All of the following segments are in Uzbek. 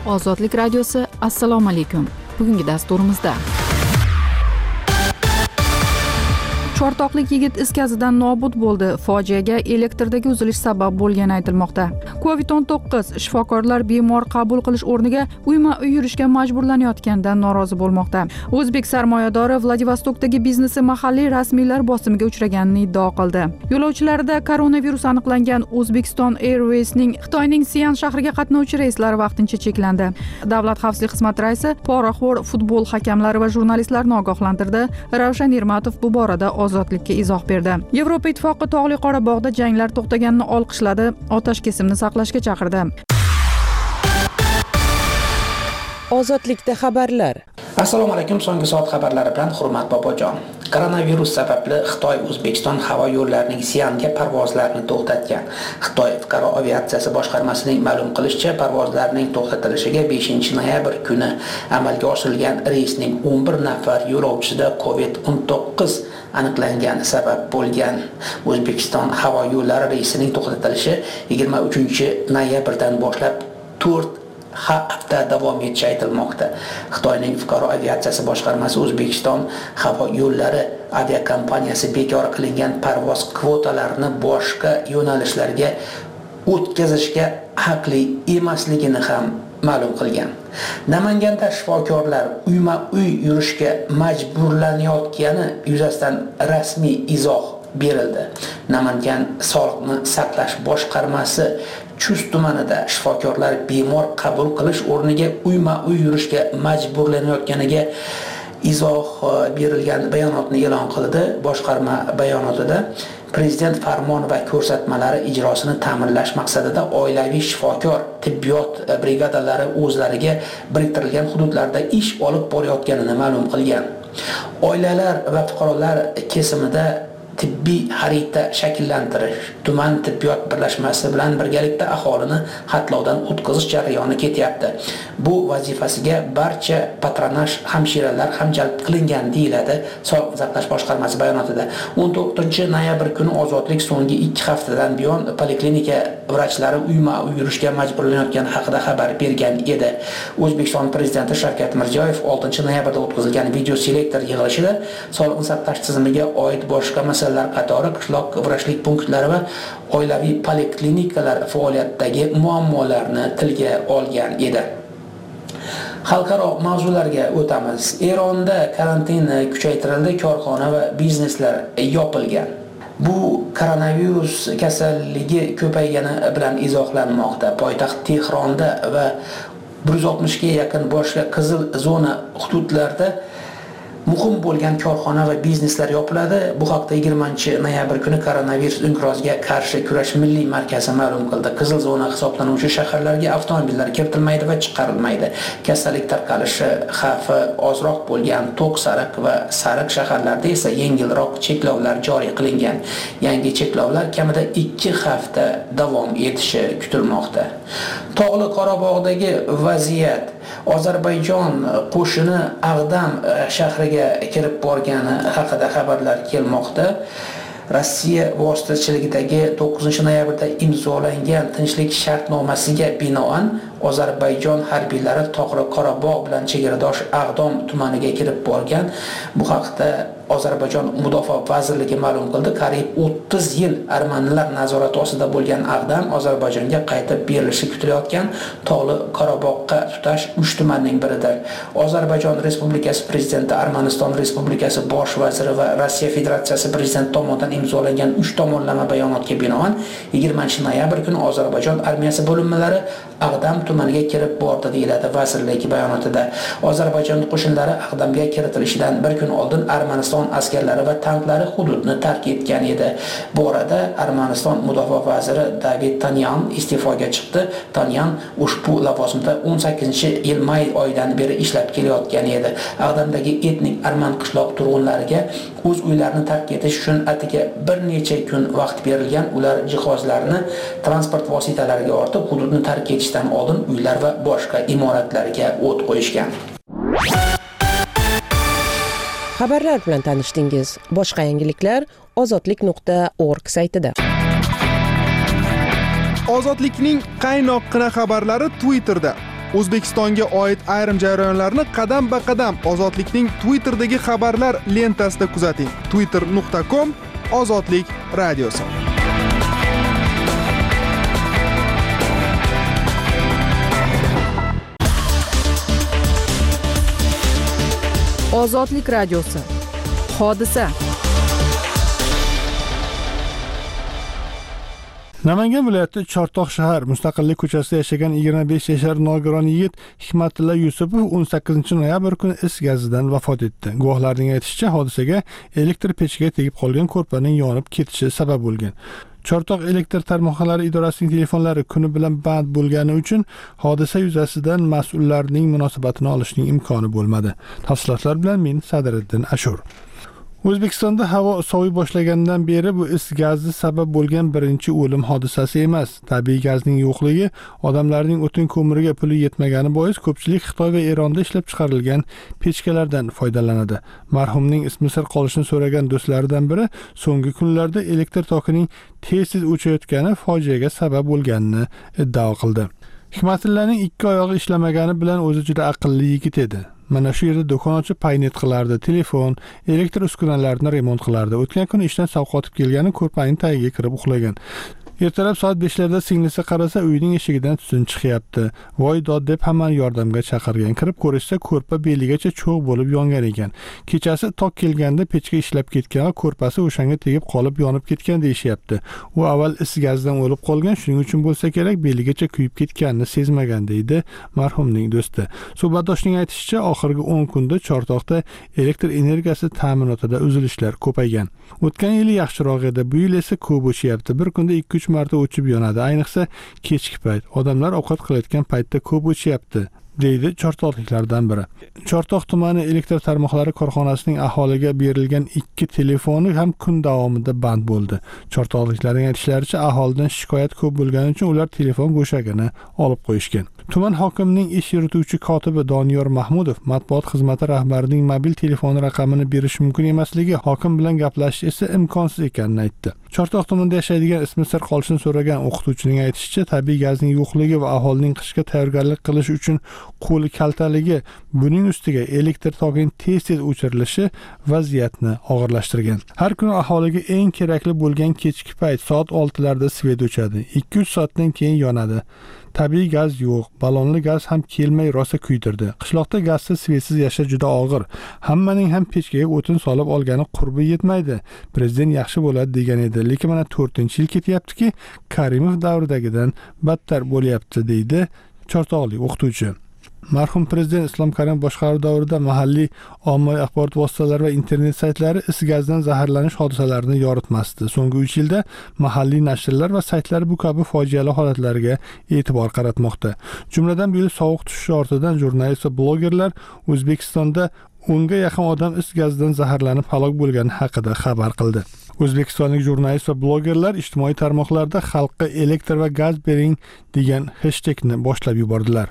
Ozodlik radiosi, assalomu alaykum. Bugungi dasturimizda Chortoqlik yigit is gazidan nobud bo'ldi. Fojiaga elektrdagi uzilish sabab bo'lgani aytilmoqda. COVID-19 shifokorlar bemor qabul qilish o'rniga uyma-uy yurishga majburlanayotganidan norozi bo'lmoqda. O'zbek sarmoyadori Vladivostokdagi biznesi mahalliy rasmiylar bosimiga uchraganini iddao qildi. Yo'lovchilarda koronavirus aniqlangan Uzbekistan Airways'ning Xitoyning Sian shahriga qatnovchi reyslari vaqtincha cheklandi. Davlat xavfsizlik xizmati raisi poraxo'r futbol hakamlari va jurnalistlarni ogohlantirdi. Ravshan Ermatov bu borada Ozodlikka izoh berdi. Yevropa Ittifoqi Tog'li Qorabog'da janglar to'xtaganini olqishladi, otash kesimni saqlashga chaqirdi. Ozodlikda xabarlar. Assalomu alaykum, so'nggi soat xabarlari bilan Hurmat Bobojon. Koronavirus sababli Xitoy O'zbekiston havo yo'llarining Sianga parvozlarini to'xtatgan. Xitoy fuqaro aviatsiyasi boshqarmasining ma'lum qilishicha, parvozlarning to'xtatilishiga 5-noyabr kuni amalga oshirilgan reysning 11 nafar yo'lovchisida COVID-19 aniqlangani sabab bo'lgan. O'zbekiston havo yo'llari reysining to'xtatilishi 23-noyabrdan boshlab 4 hafta davom etishi aytilmoqda. Xitoyning fuqaro aviatsiyasi boshqarmasi O'zbekiston havo yo'llari aviakompaniyasi bekor qilingan parvoz kvotalarini boshqa yo'nalishlarga o'tkazishga haqli emasligini ham ma'lum qilgan. Namanganda shifokorlar uyma-uy yurishga majburlanayotgani yuzasidan rasmiy izoh berildi. Namangan Sog'liqni saqlash boshqarmasi Chust tumanida shifokorlar bemor qabul qilish o'rniga uyma-uy yurishga majburlanayotganiga izoh berilgan bayonotni e'lon qildi. Boshqarma bayonotida Prezident farmoni va ko'rsatmalari ijrosini ta'minlash maqsadida oilaviy shifokor tibbiyot brigadalari o'zlariga biriktirilgan hududlarda ish olib borayotganini ma'lum qilgan. Oilalar va fuqarolar kesimida tibbiy xarita shakllantirish, tuman tibbiyot birlashmasi bilan birgalikda aholini xatlovdan o'tkazish jarayoni ketyapti. Bu vazifasiga barcha patronaj hamshiralar ham jalb qilingan, deyiladi Sog'liqni saqlash boshqarmasi bayonotida. 14-noyabr kuni Ozodlik so'nggi 2 haftadan buyon poliklinika vrachlari uyma-uy yurishga majburlanayotgani haqida xabar bergan edi. O'zbekiston prezidenti Shavkat Mirziyoyev 6-noyabrda o'tkazilgan video selektor yig'ilishida sog'liqni saqlash tizimiga oid boshqa masalalar qatori qishloq vrachlik punktlari va oilaviy poliklinikalar faoliyatidagi muammolarni tilga olgan edi. Xalqaro mavzularga o'tamiz. Eronda karantin kuchaytirildi, korxona va bizneslar yopilgan. Bu koronavirus kasalligi ko'paygani bilan izohlanmoqda. Poytaxt Tehronda va 160 ga yaqin boshqa qizil zona hududlarda muhim bo'lgan korxona va bizneslar yopiladi. Bu haqda 20-noyabr kuni koronavirus inqiroziga qarshi kurash milliy markazi ma'lum qildi. Qizil zona hisoblanuvchi shaharlarga avtomobillar kiritilmaydi va chiqarilmaydi. Kasallik tarqalishi xavfi ozroq bo'lgan To'q, Sariq va Sariq shaharlarda esa yengilroq cheklovlar joriy qilingan. Yangi cheklovlar kamida 2 hafta davom etishi kutilmoqda. Tog'li Qorabog'dagi vaziyat. Ozarbayjon qo'shini Ag'dam shahriga kirib borgani haqida xabarlar kelmoqda. Rossiya vositachiligidagi 9-noyabrda imzolangan tinchlik shartnomasiga binoan Ozarbayjon harbiylari Tog'li Qorabog' bilan chegaradosh Ag'dom tumaniga kirib borgan. Bu haqda Ozarbayjon Mudofaa vazirligi ma'lum qildi. Qariyb 30 yil armanlar nazorati ostida bo'lgan Ag'dam Ozarbayjonga qaytib berilishi kutilayotgan Tog'li Qorabog'ga tutash 3 tumanning biridir. Ozarbayjon Respublikasi prezidenti, Armaniston Respublikasi bosh vaziri va Rossiya Federatsiyasi prezidenti tomonidan imzolangan 3 tomonlama bayonotga binoan 20-noyabr kuni Ozarbayjon armiyasi bo'linmalari Ag'dam tumaniga kirib bordi, deyiladi vazirlik bayonotida. Ozarbayjon qo'shinlari Ag'damga kiritilishidan bir kun oldin Armaniston askarlari va tanklari hududni tark etgan edi. Bu orada Armaniston mudofaa vaziri David Tanyan iste'foga chiqdi. Tanyan ushbu lavozimda 18-yil may oyidan beri ishlab kelayotgan edi. Ag'damdagi etnik arman qishloq turg'unlariga o'z uylarini tark etish uchun atigi bir necha kun vaqt berilgan. Ular jihozlarni transport vositalariga ortib, hududni tark etishdan oldin uylar va boshqa imoratlarga o't qo'yishgan. Xabarlar bilan tanishdingiz. Boshqa yangiliklar ozodlik.org saytida. Ozodlikning qaynoqqina xabarlari Twitterda. O'zbekistonga oid ayrim jarayonlarni qadam-ba-qadam Ozodlikning Twitter'dagi xabarlar lentasida kuzating. twitter.com/ozodlik radiosi. Ozodlik radiosi. Hodisa. Namangan viloyati Chortoq shahar Mustaqillik ko'chasida yashagan 25 yashar nogiron yigit Hikmatilla Yusupov 18 noyabr kuni is gazidan vafot etdi. Guvohlarning aytishicha, hodisaga elektr pechiga tegib qolgan ko'rpaning yonib ketishi sabab bo'lgan. Chortoq elektr tarmoqlari idorasining telefonlari kuni bilan band bo'lgani uchun hodisa yuzasidan mas'ullarning munosabatini olishning imkoni bo'lmadi. Tafsilotlar bilan men Sadiriddin Ashur. O'zbekistonda havo soviy boshlagandan beri bu is gazi sabab bo'lgan birinchi o'lim hodisasi emas. Tabiiy gazning yo'qligi, odamlarning o'tin ko'miriga puli yetmagani bois ko'pchilik Xitoy va Eronda ishlab chiqarilgan pechkalardan foydalanadi. Marhumning ismi sir qolishini so'ragan do'stlaridan biri so'nggi kunlarda elektr tokining tez-tez o'chayotgani fojiaga sabab bo'lganini iddao qildi. Hikmatillaning ikki oyog'i ishlamagani bilan o'zi juda aqlli yigit edi. Mana shu yerda do'kon ochib paynet qilardi, telefon, elektr uskunalarini remont qilardi. O'tgan kuni ishdan sovqotib kelgani ko'rpaning tagiga kirib uxlagan. Ertalab soat 5larda singlisi qarasa, uyining eshigidan tutun chiqyapti. Voy dod deb hammani yordamga chaqirgan. Kirib ko'rishsa, ko'rpa beligacha cho'g' bo'lib yongan ekan. Kechasi tok kelganda pechka ishlab ketgan va ko'rpasi o'shanga tegib qolib yonib ketgan deyishyapti. U avval is gazidan o'lib qolgan, shuning uchun bo'lsa kerak beligacha kuyib ketganini sezmagan deydi marhumning do'sti. Suhbatdoshning aytishicha, oxirgi 10 kunda Chortoqda elektr energiyasi ta'minotida uzilishlar ko'paygan. O'tgan yil yaxshiroq edi, bu yil esa ko'p o'chyapti. Bir kunda 2-3 marta o'chib yonadi. Ayniqsa kechki payt. Odamlar ovqat qilayotgan paytda ko'p o'chyapti, deydi chortoqliklardan biri. Chortoq tumani elektr tarmoqlari korxonasining aholiga berilgan 2 telefoni ham kun davomida band bo'ldi. Chortoqliklarning aytishlaricha, aholidan shikoyat ko'p bo'lgani uchun ular telefon go'shagini olib qo'yishgan. Tuman hokimining ish yurituvchi kotibi Doniyor Mahmudov matbuot xizmati rahbarining mobil telefoni raqamini berish mumkin emasligi, hokim bilan gaplashish esa imkonsiz ekanini aytdi. Chortoq tumanida yashaydigan ismi sir qolishini so'ragan o'qituvchining aytishicha, tabiiy gazning yo'qligi va aholining qishga tayyorgarlik qilish uchun qo'li kaltaligi, buning ustiga elektr tokining tez-tez o'chirilishi vaziyatni og'irlashtirgan. Har kuni aholiga eng kerakli bo'lgan kechki payt soat 6larda svet o'chadi. 2-3 soatdan keyin yonadi. Tabiiy gaz yo'q, ballonli gaz ham kelmay rosa kuydirdi. Qishloqda gazsiz, svetsiz yashash juda og'ir. Hammaning ham pechkaga o'tin solib olgani qurbi yetmaydi. Prezident yaxshi bo'ladi degan edi, lekin mana 4-yil ketyaptiki, Karimov davridagidan battar bo'lyapti, deydi chortoqlik o'qituvchi. Marhum prezident Islom Karimov boshqaruv davrida mahalliy ommaviy axborot vositalari va internet saytlari is gazdan zaharlanish hodisalarini yoritmasdi. So'nggi 3 yilda mahalliy nashrlar va saytlar bu kabi fojiali holatlarga e'tibor qaratmoqda. Jumladan bu yil sovuq tushishi ortidan jurnalist va blogerlar O'zbekistonda 10 ga yaqin odam is gazidan zaharlanib halok bo'lgani haqida xabar qildi. O'zbekistonlik jurnalist va blogerlar ijtimoiy tarmoqlarda xalqqa elektr va gaz bering degan hashtagni boshlab yubordilar.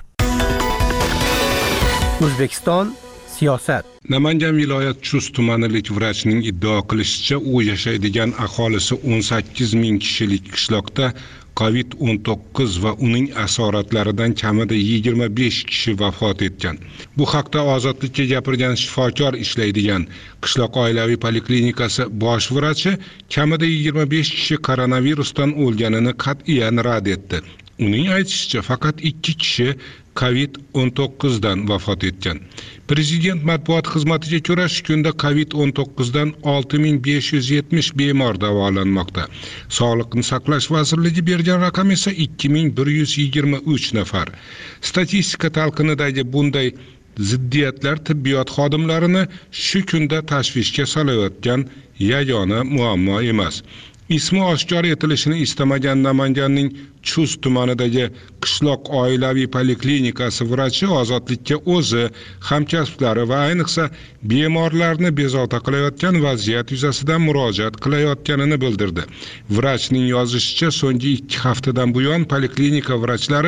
O'zbekiston siyosat. Namangan viloyat Chust tumanlik vrachning iddao qilishicha, u yashaydigan aholisi 18 ming kishilik qishloqda COVID-19 va uning asoratlaridan kamida 25 kishi vafot etgan. Bu haqda Ozodlikka gapirgan shifokor ishlaydigan qishloq oilaviy poliklinikasi bosh vrachi kamida 25 kishi koronavirusdan o'lganini qat'iyan rad etdi. Uning aytishicha, faqat 2 kishi COVID-19 dan vafot etgan. Prezident matbuot xizmatiga ko'ra, shu kunda COVID-19 dan 6570 bemor davolanmoqda. Sog'liqni saqlash vazirligi bergan raqam esa 2123 nafar. Statistika talqinidagi bunday ziddiyatlar tibbiyot xodimlarini shu kunda tashvishga solayotgan yagona muammo emas. Ismi oshkor etilishini istamagan Namanganning Chust tumanidagi qishloq oilaviy poliklinikasi vrachi Ozodlikka o'zi, hamkasblari va ayniqsa bemorlarni bezovta qilayotgan vaziyat yuzasidan murojaat qilayotganini bildirdi. Vrachning yozishicha, so'nggi 2 haftadan buyon poliklinika vrachlari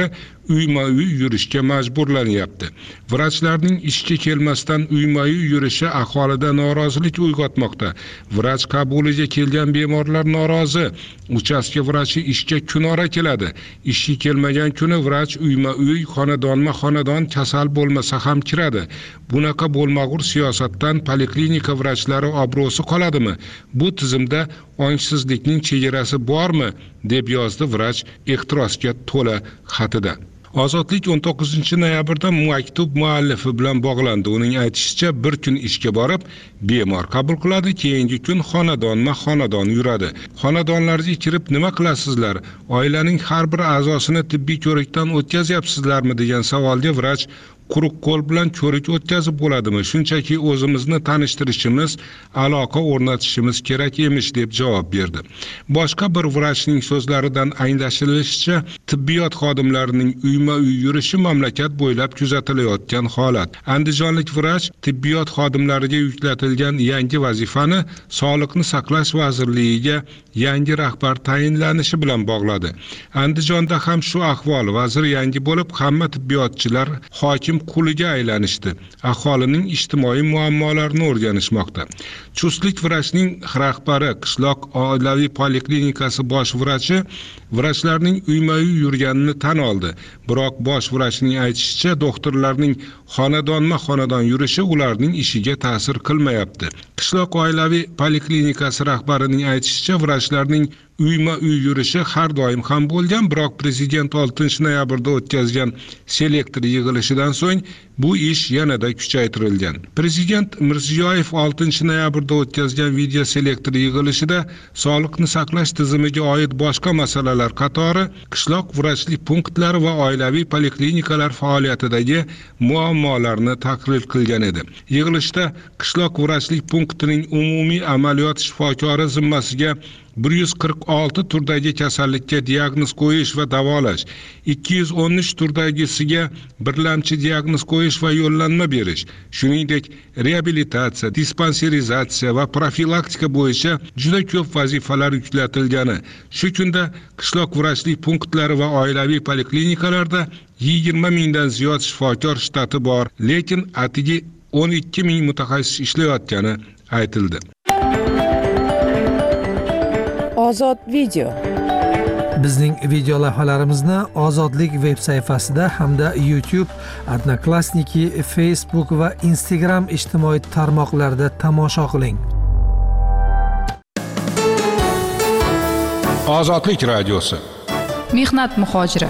uyma-uy yurishga majburlanyapti. Vrachlarning ishga kelmasdan uyma-uy yurishi aholida norozilik uyg'otmoqda. Vrach qabuliga kelgan bemorlar norozi. Uchastka vrachi ishga kunora keladi. Ishga kelmagan kuni vrach uyma-uy, xonadonma-xonadon kasal bo'lmasa ham kiradi. Bunaqa bo'lmag'ur siyosatdan poliklinika vrachlari obro'si qoladimi? Bu tizimda ongsizlikning chegarasi bormi? deb yozdi vrach ehtirosga to'la xatida. Ozodlik 19-noyabrda maktub muallifi bilan bog'landi. Uning aytishicha, bir kun ishga borib, bemor qabul qiladi, keyingi kun xonadonma-xonadon yuradi. Xonadonlarga kirib nima qilasizlar? Oilaning har bir a'zosini tibbiy ko'rikdan o'tkazyapsizlarmi degan savolga vrach quruq qo'l bilan ko'rik o'tkazib bo'ladimi? Shunchaki o'zimizni tanishtirishimiz, aloqa o'rnatishimiz kerak emish deb javob berdi. Boshqa bir vrachning so'zlaridan anglashilishicha, tibbiyot xodimlarining uyma-uy yurishi mamlakat bo'ylab kuzatilayotgan holat. Andijonlik vrach tibbiyot xodimlariga yuklatilgan yangi vazifani Sog'liqni saqlash vazirligiga yangi rahbar tayinlanishi bilan bog'ladi. Andijonda ham shu ahvol. Vazir yangi bo'lib, hamma tibbiyotchilar hokim quliga aylanishdi. Aholining ijtimoiy muammolarini o'rganishmoqda. Chustlik vrachning rahbari, qishloq oilaviy poliklinikasi bosh vrachi vrachlarning uyma-uy yurganini tan oldi. Biroq bosh vrachning aytishicha, doktorlarning xonadonma-xonadon yurishi ularning ishiga ta'sir qilmayapti. Qishloq oilaviy poliklinikasi rahbarining aytishicha, vrachlarning uyma-uy yurishi har doim ham bo'lgan, biroq prezident 6-noyabrda o'tkazgan selektor yig'ilishidan so'ng bu ish yanada kuchaytirilgan. Prezident Mirziyoyev 6-noyabrda o'tkazgan video selektor yig'ilishida sog'liqni saqlash tizimiga oid boshqa masalalar qatori qishloq vrachlik punktlari va oilaviy poliklinikalar faoliyatidagi muammolarni tahlil qilgan edi. Yig'ilishda qishloq vrachlik punktining umumiy amaliyot shifokori zimmasiga 146 turdagi kasallikka diagnoz qo'yish va davolash, 213 turdagisiga birlamchi diagnoz qo'yish va yo'llanma berish, shuningdek reabilitatsiya, dispanserizatsiya va profilaktika bo'yicha juda ko'p vazifalar yuklatilgani. Shu kunda qishloq vrachlik punktlari va oilaviy poliklinikalarda 20 mingdan ziyod shifokor shtati bor, lekin atigi 12 ming mutaxassis ishlayotgani aytildi. Ozod video. Bizning video lavhalarimizni Ozodlik veb sayfasida hamda YouTube, Odnoklassniki, Facebook va Instagram ijtimoiy tarmoqlarida tomosha qiling. Ozodlik radiosi. Mehnat muhojiri.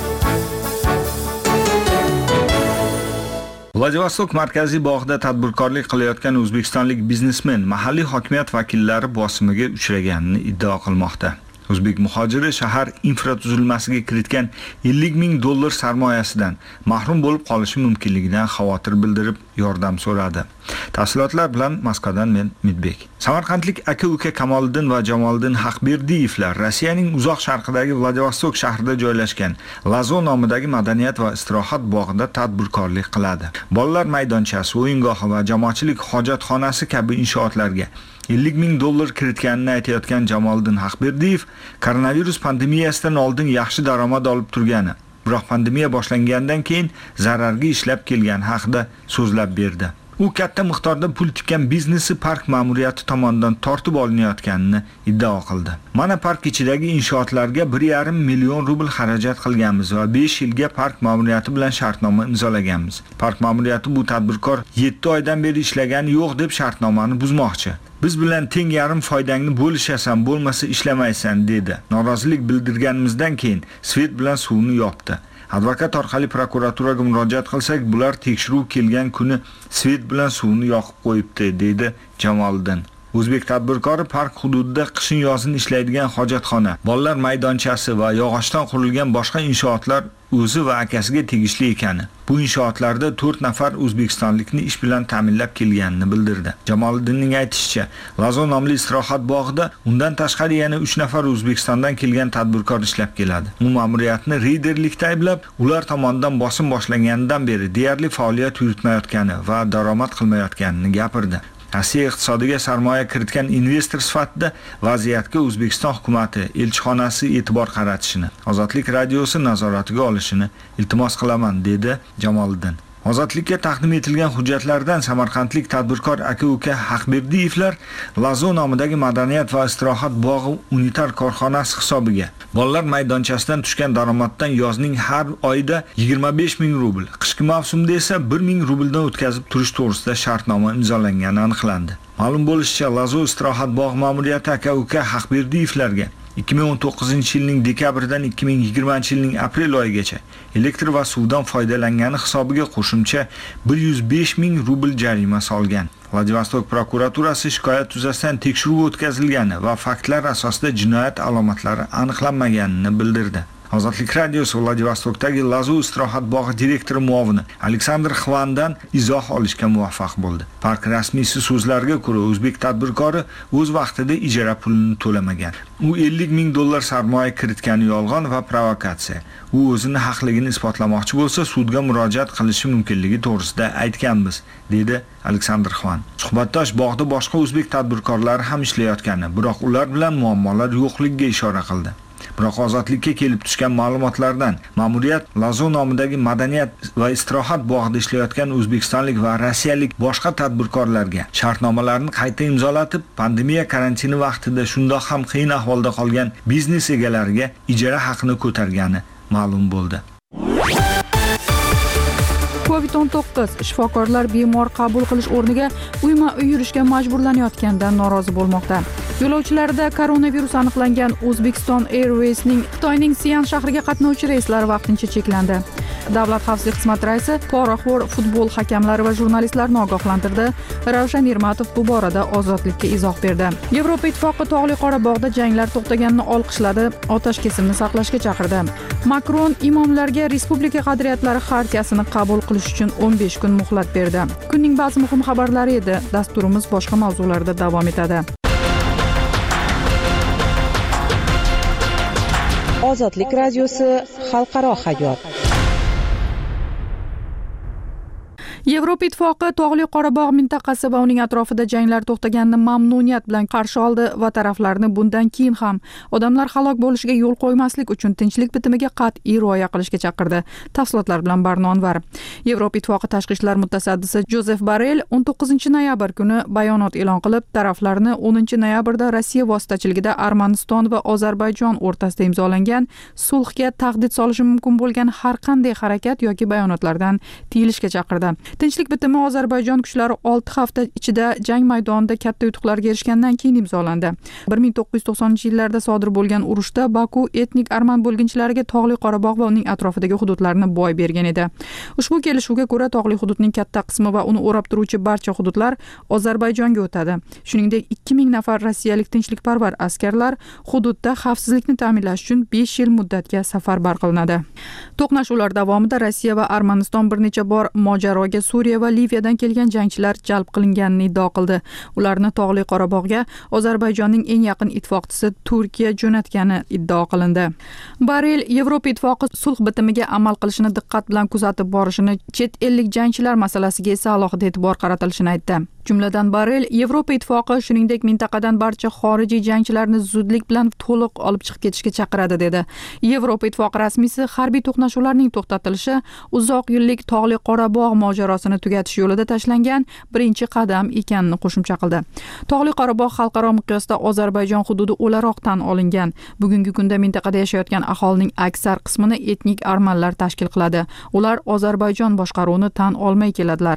Vladivostok markaziy bog'da tadbirkorlik qilayotgan o'zbekistonlik biznesmen mahalliy hokimiyat vakillari bosimiga uchraganini iddao qilmoqda. O'zbek muhojiri shahar infratuzilmasiga kiritgan $50 ming sarmoyasidan mahrum bo'lib qolishi mumkinligidan xavotir bildirib yordam so'radi. Tafsilotlar bilan Moskvadan men Midbek. Samarqandlik aka-uka Kamoliddin va Jamoliddin Haqberdiyevlar Rossiyaning uzoq sharqidagi Vladivostok shahrida joylashgan Lazo nomidagi madaniyat va istirohat bog'ida tadbirkorlik qiladi. Bolalar maydonchasi, o'yingohi va jamoatchilik hojatxonasi kabi inshootlarga $50 ming kiritganini aytayotgan Jamoliddin Haqberdiyev koronavirus pandemiyasidan oldin yaxshi daromad olib turgani, biroq pandemiya boshlangandan keyin zararga ishlab kelgani haqida so'zlab berdi. U katta miqdorda pul tikkan biznesi park ma'muriyati tomonidan tortib olinayotganini iddao qildi. Mana park ichidagi inshootlarga 1,5 million rubl xarajat qilganmiz va 5 yilga park ma'muriyati bilan shartnoma imzolaganmiz. Park ma'muriyati bu tadbirkor 7 oydan beri ishlagani yo'q deb shartnomani buzmoqchi. Biz bilan teng yarim foydangni bo'lishasan, bo'lmasa ishlamaysan dedi. Norozilik bildirganimizdan keyin svet bilan suvni yopdi. Advokat orqali prokuraturaga murojaat qilsak, bular tekshiruv kelgan kuni svet bilan suvni yoqib qo'yibdi, dedi Jamoliddin. O'zbek tadbirkori park hududida qishin yozin ishlaydigan hojatxona, bolalar maydonchasi va yog'ochdan qurilgan boshqa inshootlar o'zi va akasiga tegishli ekani. Bu inshootlarda 4 nafar o'zbekistonlikni ish bilan ta'minlab kelganini bildirdi. Jamoliddinning aytishicha, Lazo nomli istirohat bog'ida undan tashqari yana 3 nafar O'zbekistondan kelgan tadbirkor ishlab keladi. U ma'muriyatni reyderlikda ayblab, ular tomonidan bosim boshlanganidan beri deyarli faoliyat yuritmayotgani va daromad qilmayotganini gapirdi. Rossiya iqtisodiga sarmoya kiritgan investor sifatida vaziyatga O'zbekiston hukumatı elchixonasi e'tibor qaratishini, Ozodlik radiosi nazoratiga olishini iltimos qilaman, dedi Jamoliddin. Ozodlikka taqdim etilgan hujjatlardan samarqandlik tadbirkor aka-uka Haqberdiyevlar Lazo nomidagi madaniyat va istirohat bog'i unitar korxonasi hisobiga bolalar maydonchasidan tushgan daromaddan yozning har oyida 25 ming rubl, qishki mavsumda esa 1 ming rubldan o'tkazib turish to'g'risida shartnoma imzolangani aniqlandi. Ma'lum bo'lishicha, Lazo istirohat bog' ma'muriyati aka-uka Haqberdiyevlarga 2019-yilning dekabridan 2020-yilning aprel oyigacha elektr va suvdan foydalangani hisobiga qo'shimcha 105 ming rubl jarima solgan. Vladivostok prokuraturasi shikoyat yuzasidan tekshiruv o'tkazilgani va faktlar asosida jinoyat alomatlari aniqlanmaganini bildirdi. Ozodlik radiosi Vladivostokdagi Lazo istirohat bog'i direktori muovini Aleksandr Xvandan izoh olishga muvaffaq bo'ldi. Park rasmiysi so'zlariga ko'ra, o'zbek tadbirkori o'z vaqtida ijara pulini to'lamagan. U 50 ming dollar sarmoya kiritgani yolg'on va provokatsiya. U o'zini haqligini isbotlamoqchi bo'lsa, sudga murojaat qilishi mumkinligi to'g'risida aytganmiz, dedi Aleksandr Xvan. Suhbatdosh bog'da boshqa o'zbek tadbirkorlari ham ishlayotgani, biroq ular bilan muammolar yo'qligiga ishora qildi. Biroq ozodlikka kelib tushgan ma'lumotlardan ma'muriyat Lazo nomidagi madaniyat va istirohat bog'ida ishlayotgan o'zbekistonlik va rossiyalik boshqa tadbirkorlarga shartnomalarni qayta imzolatib, pandemiya karantini vaqtida shundoq ham qiyin ahvolda qolgan biznes egalariga ijara haqini ko'targani ma'lum bo'ldi. COVID-19 shifokorlar bemor qabul qilish o'rniga uyma-uy yurishga majburlanayotganidan norozi bo'lmoqda. Yo'lovchilarda koronavirus aniqlangan Uzbekistan Airways'ning Xitoyning Sian shahriga qatnovchi reyslari vaqtincha cheklandi. Davlat xavfsizlik xizmati raisi poraxo'r futbol hakamlari va jurnalistlarni ogohlantirdi. Ravshan Ermatov bu borada Ozodlikka izoh berdi. Yevropa Ittifoqi Tog'li Qorabog'da janglar to'xtaganini olqishladi, otash kesimni saqlashga chaqirdi. Makron imomlarga Respublika qadriyatlari xartiyasini qabul qilish uchun 15 kun muhlat berdi. Kunning ba'zi muhim xabarlari edi. Dasturimiz boshqa mavzularda davom etadi. Ozodlik radiosi xalqaro hayot. Yevropa Ittifoqi Tog'li Qorabog' mintaqasi va uning atrofida janglar to'xtaganini mamnuniyat bilan qarshi oldi va taraflarni bundan keyin ham odamlar halok bo'lishiga yo'l qo'ymaslik uchun tinchlik bitimiga qat'iy rioya qilishga chaqirdi. Tafsilotlar bilan Barno Anvar. Yevropa Ittifoqi tashqi ishlar mutasaddisi Jozef Borrell 19 noyabr kuni bayonot e'lon qilib, taraflarni 10 noyabrda Rossiya vositachiligida Armaniston va Ozarbayjon o'rtasida imzolangan sulhga tahdid solishi mumkin bo'lgan har qanday harakat yoki bayonotlardan tiyilishga chaqirdi. Tinchlik bitimi Ozarbayjon kuchlari 6 hafta ichida jang maydonida katta yutuqlarga erishgandan keyin imzolandi. 1990-yillarda sodir bo'lgan urushda Baku etnik arman bo'lginchilariga Tog'li Qorabog' va uning atrofidagi hududlarni boy bergan edi. Ushbu kelishuvga ko'ra Tog'li hududning katta qismi va uni o'rab turuvchi barcha hududlar Ozarbayjonga o'tadi. Shuningdek, 2000 nafar rossiyalik tinchlikparvar askarlar hududda xavfsizlikni ta'minlash uchun 5 yil muddatga safarbar qilinadi. To'qnashuvlar davomida Rossiya va Armaniston bir necha bor mojaroga Suriya va Liviyadan kelgan jangchilar jalb qilinganini iddao qildi. Ularni Tog'li Qorabog'ga Ozarbayjonning eng yaqin ittifoqchisi Turkiya jo'natgani iddao qilindi. Borrell Yevropa Ittifoqi sulh bitimiga amal qilishini diqqat bilan kuzatib borishini, chet ellik jangchilar masalasiga esa alohida e'tibor qaratilishini aytdi. Jumladan Borrell Yevropa Ittifoqi shuningdek mintaqadan barcha xorijiy jangchilarni zudlik bilan to'liq olib chiqib ketishga chaqiradi dedi. Yevropa Ittifoqi rasmiysi harbiy to'qnashuvlarning to'xtatilishi uzoq yillik Tog'li Qorabog' mojarosini tugatish yo'lida tashlangan birinchi qadam ekanini qo'shimcha qildi. Tog'li Qorabog' xalqaro miqyosda Ozarbayjon hududi o'laroq tan olingan. Bugungi kunda mintaqada yashayotgan aholining aksar qismini etnik armanlar tashkil qiladi. Ular Ozarbayjon boshqaruvini tan olmay keladilar.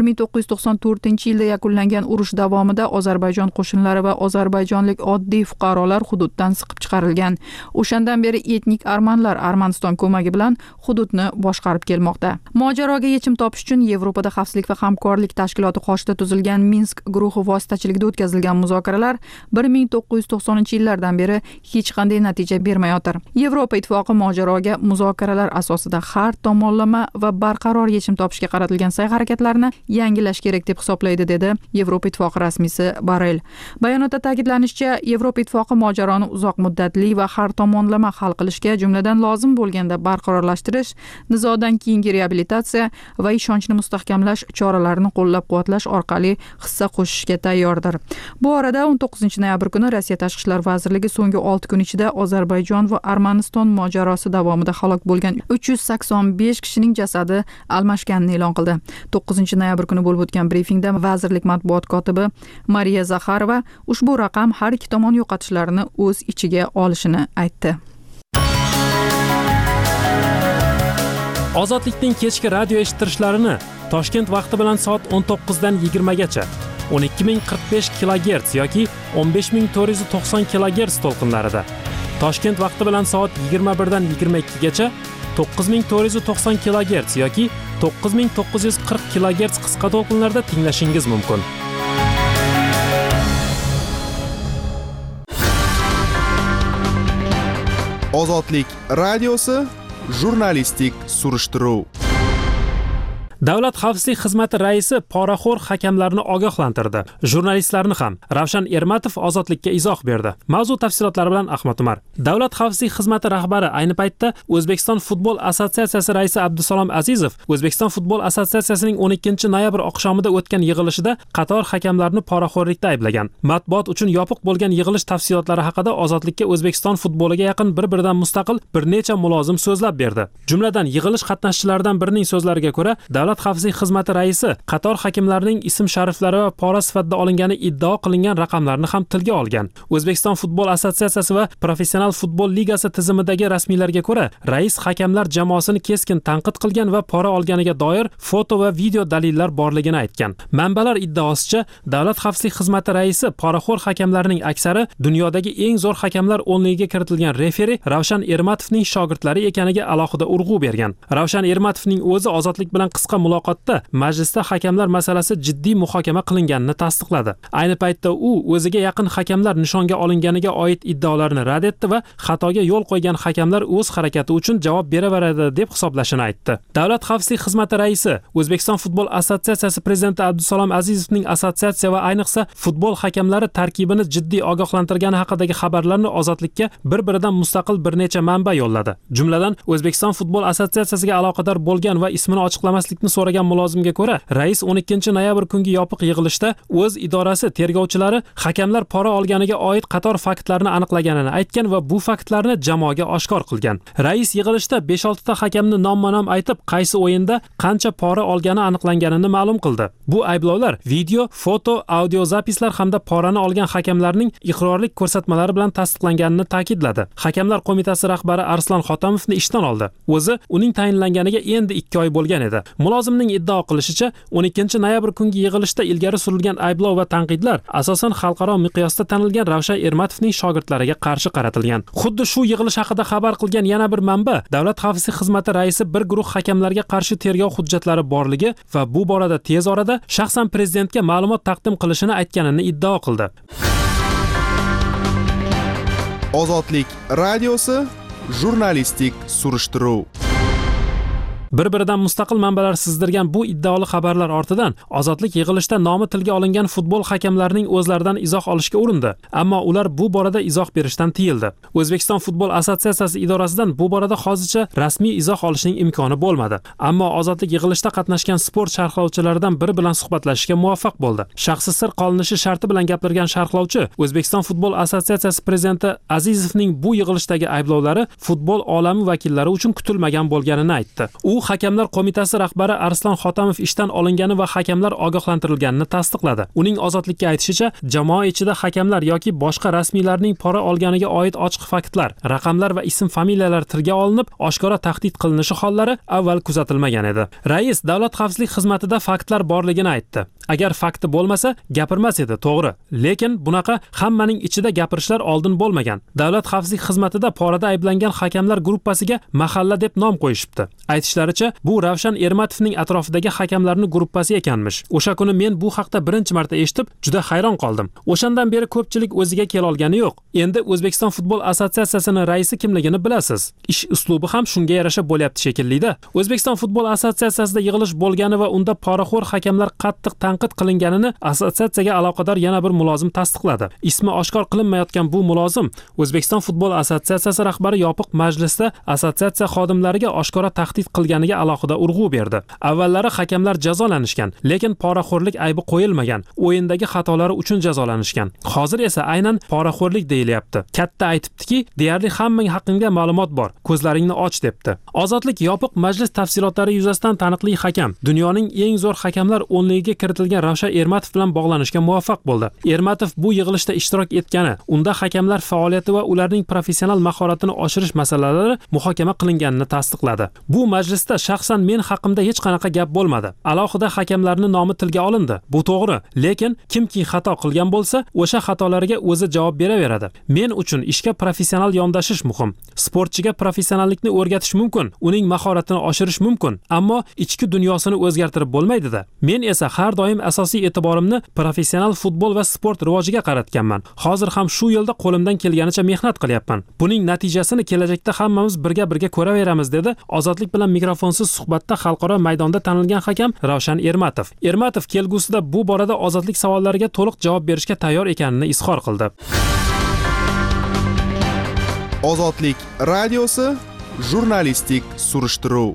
1994-yilda yakunlangan urush davomida Ozarbayjon qo'shinlari va ozarbayjonlik oddiy fuqarolar hududdan siqib chiqarilgan. O'shandan beri etnik armanlar Armaniston ko'magi bilan hududni boshqarib kelmoqda. Mojaroga yechim topish uchun Yevropada xavfsizlik va hamkorlik tashkiloti qoshida tuzilgan Minsk guruhi vositachiligida o'tkazilgan muzokaralar 1990-yillardan beri hech qanday natija bermayotir. Yevropa Ittifoqi mojaroga muzokaralar asosida har tomonlama va barqaror yechim topishga qaratilgan sa'y-harakatlarni yangilash kerak deb hisoblaydi, dedi Yevropa Ittifoqi rasmiysi Borrell. Bayonotda ta'kidlanishicha, Yevropa Ittifoqi mojaroni uzoq muddatli va har tomonlama hal qilishga, jumladan lozim bo'lganda barqarorlashtirish, nizodan keyingi reabilitatsiya va ishonchni mustahkamlash choralarini qo'llab-quvvatlash orqali hissa qo'shishga tayyordir. Bu orada 19-noyabr kuni Rossiya Tashqi ishlar vazirligi so'nggi 6 kun ichida Ozarbayjon va Armaniston mojarosi davomida halok bo'lgan 385 kishining jasadi almashganini e'lon qildi. 9-noyabr kuni bo'lib o'tgan brifingda vazirlik matbuot kotibi Mariya Zaxarova ushbu raqam har ikki tomon yo'qotishlarini o'z ichiga olishini aytdi. Ozodlikning kechki radio eshittirishlarini Toshkent vaqti bilan soat 19 dan 20 gacha 12045 kHz yoki 15490 kHz to'lqinlarida, Toshkent vaqti bilan soat 21 dan 22 gacha 9490 kHz yoki 9940 kHz qisqa to'lqinlarda tinglashingiz mumkin. Ozodlik radiosi jurnalistik surishtiruv. Davlat xavfsizlik xizmati raisi poraxo'r hakamlarni ogohlantirdi. Jurnalistlarni ham. Ravshan Ermatov Ozodlikka izoh berdi. Mavzu tafsilotlari bilan Ahmad Umar. Davlat xavfsizlik xizmati rahbari ayni paytda O'zbekiston futbol assotsiatsiyasi raisi Abdusalom Azizov O'zbekiston futbol assotsiatsiyasining 12-noyabr oqshomida o'tgan yig'ilishida qator hakamlarni poraxo'rlikda ayblagan. Matbuot uchun yopiq bo'lgan yig'ilish tafsilotlari haqida Ozodlikka O'zbekiston futboliga yaqin bir-biridan mustaqil bir necha mulozim so'zlab berdi. Jumladan yig'ilish qatnashchilaridan birining so'zlariga ko'ra, Davlat xavfsizlik xizmati raisi qator hakimlarning ism-shariflari va pora sifatida olingani iddao qilingan raqamlarni ham tilga olgan. O'zbekiston futbol assotsiatsiyasi va Professional futbol ligasi tizimidagi rasmiylarga ko'ra, rais hakamlar jamoasini keskin tanqid qilgan va pora olganiga doir foto va video dalillar borligini aytgan. Manbalar iddaosicha, Davlat xavfsizlik xizmati raisi poraxo'r hakamlarning aksari dunyodagi eng zo'r hakamlar o'nligiga kiritilgan referi Ravshan Ermatovning shogirdlari ekaniga alohida urg'u bergan. Ravshan Ermatovning o'zi Ozodlik bilan qisqa muloqotda majlisda hakamlar masalasi jiddiy muhokama qilinganini tasdiqladi. Ayni paytda u o'ziga yaqin hakamlar nishonga olinganiga oid iddaolarni rad etdi va xatoga yo'l qo'ygan hakamlar o'z harakati uchun javob beraveradi deb hisoblashini aytdi. Davlat xavfsizlik xizmati raisi O'zbekiston futbol assotsiatsiyasi prezidenti Abdusalom Azizovning assotsiatsiya va ayniqsa futbol hakamlari tarkibini jiddiy ogohlantirgani haqidagi xabarlarni Ozodlikka bir-biridan mustaqil bir necha manba yo'lladi. Jumladan O'zbekiston futbol assotsiatsiyasiga aloqador bo'lgan va ismini ochiqlamaslikni so'ragan mulozimga ko'ra, rais 12-noyabr kungi yopiq yig'ilishda o'z idorasi tergovchilari hakamlar pora olganiga oid qator faktlarni aniqlaganini aytgan va bu faktlarni jamoaga oshkor qilgan. Rais yig'ilishda 5-6 ta hakamni nomma-nom aytib, qaysi o'yinda qancha pora olgani aniqlanganini ma'lum qildi. Bu ayblovlar video, foto, audio zapislar hamda porani olgan hakamlarning iqrorlik ko'rsatmalari bilan tasdiqlanganini ta'kidladi. Hakamlar qo'mitasi rahbari Arslon Xotamovni ishdan oldi. O'zi uning tayinlanganiga endi 2 oy bo'lgan edi. Mulozimning iddao qilishicha, 12-noyabr kungi yig'ilishda ilgari surilgan ayblov va tanqidlar asosan xalqaro miqyosda tanilgan Ravshan Ermatovning shogirdlariga qarshi qaratilgan. Xuddi shu yig'ilish haqida xabar qilgan yana bir manba, Davlat xavfsizlik xizmati raisi bir guruh hakamlarga qarshi tergov hujjatlari borligi va bu borada tez orada shaxsan prezidentga ma'lumot taqdim qilishini aytganini iddao qildi. Ozodlik radiosi jurnalistik surishtiruv. Bir-biridan mustaqil manbalar sizdirgan bu iddaoli xabarlar ortidan Ozodlik yig'ilishda nomi tilga olingan futbol hakamlarining o'zlaridan izoh olishga urindi, ammo ular bu borada izoh berishdan tiyildi. O'zbekiston futbol assotsiatsiyasi idorasidan bu borada hozircha rasmiy izoh olishning imkoni bo'lmadi. Ammo Ozodlik yig'ilishda qatnashgan sport sharhlovchilaridan biri bilan suhbatlashishga muvaffaq bo'ldi. Shaxsi sir qolinishi sharti bilan gapirgan sharhlovchi O'zbekiston futbol assotsiatsiyasi prezidenti Azizovning bu yig'ilishdagi ayblovlari futbol olami vakillari uchun kutilmagan bo'lganini aytdi. U hakamlar qo'mitasi rahbari Arslon Xotamov ishdan olingani va hakamlar ogohlantirilganini tasdiqladi. Uning Ozodlikka aytishicha, jamoa ichida hakamlar yoki boshqa rasmiylarning pora olganiga oid ochiq faktlar, raqamlar va ism-familiyalar tilga olinib, oshkora tahdid qilinishi hollari avval kuzatilmagan edi. Rais Davlat xavfsizlik xizmatida faktlar borligini aytdi. Agar fakti bo'lmasa, gapirmas edi, to'g'ri. Lekin bunaqa hammaning ichida gapirishlar oldin bo'lmagan. Davlat xavfsizlik xizmatida porada ayblangan hakamlar gruppasiga mahalla deb nom qo'yishibdi. Aytishlaricha, bu Ravshan Ermatovning atrofidagi hakamlarning gruppasi ekanmish. O'sha kuni men bu haqda birinchi marta eshitib, juda hayron qoldim. O'shandan beri ko'pchilik o'ziga kela olgani yo'q. Endi O'zbekiston futbol assotsiatsiyasining raisi kimligini bilasiz. Ish uslubi ham shunga yarasha bo'lyapti shekilli-da. O'zbekiston futbol assotsiatsiyasida yig'ilish bo'lgani va unda poraxo'r hakamlar qattiq tanqid qilinganini assotsiatsiyaga aloqador yana bir mulozim tasdiqladi. Ismi oshkor qilinmayotgan bu mulozim O'zbekiston futbol assotsiatsiyasi rahbari yopiq majlisda assotsiatsiya xodimlariga oshkora tahdid qilganiga alohida urg'u berdi. Avvallari hakamlar jazolanishgan, lekin poraxo'rlik aybi qo'yilmagan, o'yindagi xatolari uchun jazolanishgan. Hozir esa aynan poraxo'rlik deyilyapti. Katta aytibdiki, deyarli hammang haqingda ma'lumot bor, ko'zlaringni och debdi. Ozodlik yopiq majlis tafsilotlari yuzasidan taniqli hakam, dunyoning eng zo'r hakamlar o'nligiga kiritilgan Ravshan Ermatov bilan bog'lanishga muvaffaq bo'ldi. Ermatov bu yig'ilishda ishtirok etgani, unda hakamlar faoliyati va ularning professional mahoratini oshirish masalalari muhokama qilinganini tasdiqladi. Bu majlisda shaxsan men haqimda hech qanaqa gap bo'lmadi. Alohida hakamlarning nomi tilga olindi. Bu to'g'ri, lekin kimki xato qilgan bo'lsa, o'sha xatolariga o'zi javob beraveradi. Men uchun ishga professional yondashish muhim. Sportchiga professionallikni o'rgatish mumkin, uning mahoratini oshirish mumkin, ammo ichki dunyosini o'zgartirib bo'lmaydi-da. Men esa har doim asosiy e'tiborimni professional futbol va sport rivojiga qaratganman. Hozir ham shu yo'lda qo'limdan kelganicha mehnat qilyapman. Buning natijasini kelajakda hammamiz birga ko'raveramiz, dedi Ozodlik bilan mikrofonsiz suhbatda xalqaro maydonda tanilgan hakam Ravshan Ermatov. Ermatov kelgusida bu borada Ozodlik savollariga to'liq javob berishga tayyor ekanini izhor qildi. Ozodlik radiosi jurnalistik surishtiruv.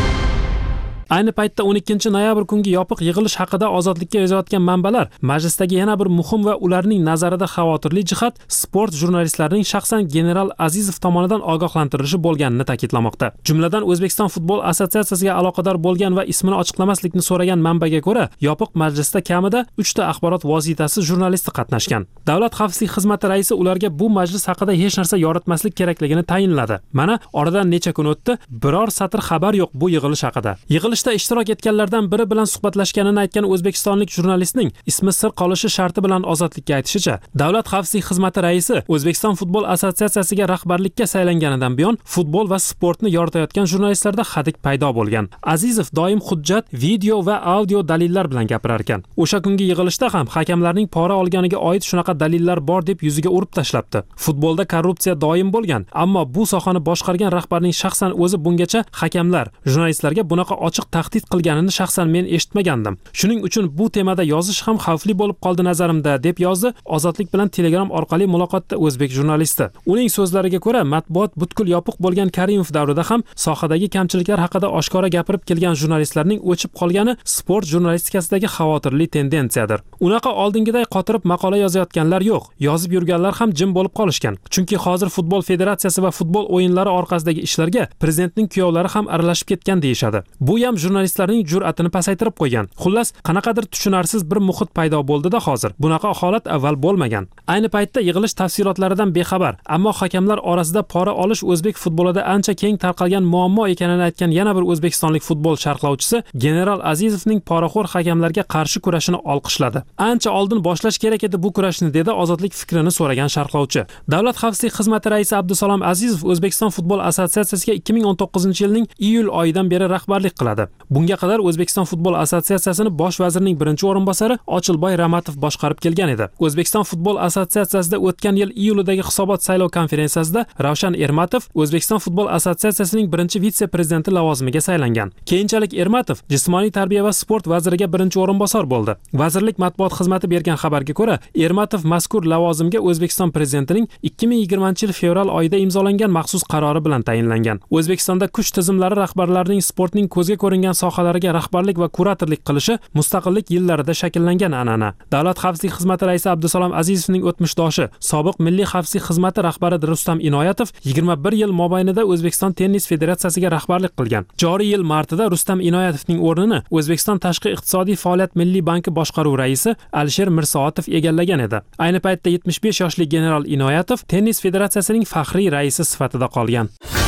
Ayni paytda 12-noyabr kungi yopiq yig'ilish haqida Ozodlikka yozayotgan manbalar majlisdagi yana bir muhim va ularning nazarida xavotirli jihat sport jurnalistlarining shaxsan general Azizov tomonidan ogohlantirilishi bo'lganini ta'kidlamoqda. Jumladan O'zbekiston futbol assotsiatsiyasiga aloqador bo'lgan va ismini ochiqlamaslikni so'ragan manbaga ko'ra, yopiq majlisda kamida 3 ta axborot vositasi jurnalisti qatnashgan. Davlat xavfsizlik xizmati raisi ularga bu majlis haqida hech narsa yoritmaslik kerakligini tayinladi. Mana oradan necha kun o'tdi, biror satr xabar yo'q bu yig'ilish haqida. Yig'ilishda ishtirok etganlardan biri bilan suhbatlashganini aytgan o'zbekistonlik jurnalistning ismi sir qolishi sharti bilan Ozodlikka aytishicha, Davlat xavfsizlik xizmati raisi O'zbekiston futbol assotsiatsiyasiga rahbarlikka saylanganidan buyon futbol va sportni yoritayotgan jurnalistlarda hadik paydo bo'lgan. Azizov doim hujjat, video va audio dalillar bilan gapirar ekan. O'sha kungi yig'ilishda ham hakamlarning pora olganiga oid shunaqa dalillar bor deb yuziga urib tashlabdi. Futbolda korrupsiya doim bo'lgan, ammo bu sohani boshqargan rahbarning shaxsan o'zi bungacha hakamlar, jurnalistlarga bunaqa ochiq tahdid qilganini shaxsan men eshitmagandim. Shuning uchun bu temada yozish ham xavfli bo'lib qoldi nazarimda, deb yozdi Ozodlik bilan Telegram orqali muloqotda o'zbek jurnalisti. Uning so'zlariga ko'ra, matbuot butkul yopiq bo'lgan Karimov davrida ham sohadagi kamchiliklar haqida oshkora gapirib kelgan jurnalistlarning o'chib qolgani sport jurnalistikasidagi xavotirli tendensiyadir. Unaqa oldingiday qotirib maqola yozayotganlar yo'q, yozib yurganlar ham jim bo'lib qolishgan. Chunki hozir futbol federatsiyasi va futbol o'yinlari orqasidagi ishlarga prezidentning kuyovlari ham aralashib ketgan deyishadi. Bu ham jurnalistlarning jur'atini pasaytirib qo'ygan. Xullas, qanaqadir tushunarsiz bir muhit paydo bo'ldi-da hozir. Bunaqa holat avval bo'lmagan. Ayni paytda yig'ilish tafsilotlaridan bexabar, ammo hakamlar orasida pora olish o'zbek futbolida ancha keng tarqalgan muammo ekanini aytgan yana bir o'zbekistonlik futbol sharhlovchisi general Azizovning poraxo'r hakamlarga qarshi kurashini olqishladi. Ancha oldin boshlash kerak edi bu kurashni, dedi Ozodlik fikrini so'ragan sharhlovchi. Davlat xavfsizlik xizmati raisi Abdusalom Azizov O'zbekiston futbol assotsiatsiyasiga 2019-yilning iyul oyidan beri rahbarlik qiladi. Bunga qadar O'zbekiston futbol assotsiatsiyasini bosh vazirning birinchi o'rinbosari Ochilboy Ramatov boshqarib kelgan edi. O'zbekiston futbol assotsiatsiyasida o'tgan yil iyulidagi hisobot saylov konferensiyasida Ravshan Ermatov O'zbekiston futbol assotsiatsiyasining birinchi vitse-prezidenti lavozimiga saylangan. Keyinchalik Ermatov jismoniy tarbiya va sport vaziriga birinchi o'rinbosar bo'ldi. Vazirlik matbuot xizmati bergan xabarga ko'ra, Ermatov mazkur lavozimga O'zbekiston prezidentining 2020-yil fevral oyida imzolangan maxsus qarori bilan tayinlangan. O'zbekistonda kuch tizimlari rahbarlarining sportning ko'zga ko'ringan sohalariga rahbarlik va kuratorlik qilishi mustaqillik yillarida shakllangan an'ana. Davlat xavfsizlik xizmati raisi Abdusalom Azizovning o'tmishdoshi, sobiq milliy xavfsizlik xizmati rahbari Rustam Inoyatov 21 yil mobaynida O'zbekiston tennis federatsiyasiga rahbarlik qilgan. Joriy yil martida Rustam Inoyatovning o'rnini O'zbekiston tashqi iqtisodiy faoliyat milliy banki boshqaruv raisi Alisher Mirsoatov egallagan edi. Ayni paytda 75 yoshli general Inoyatov tennis federatsiyasining faxriy raisi sifatida qolgan.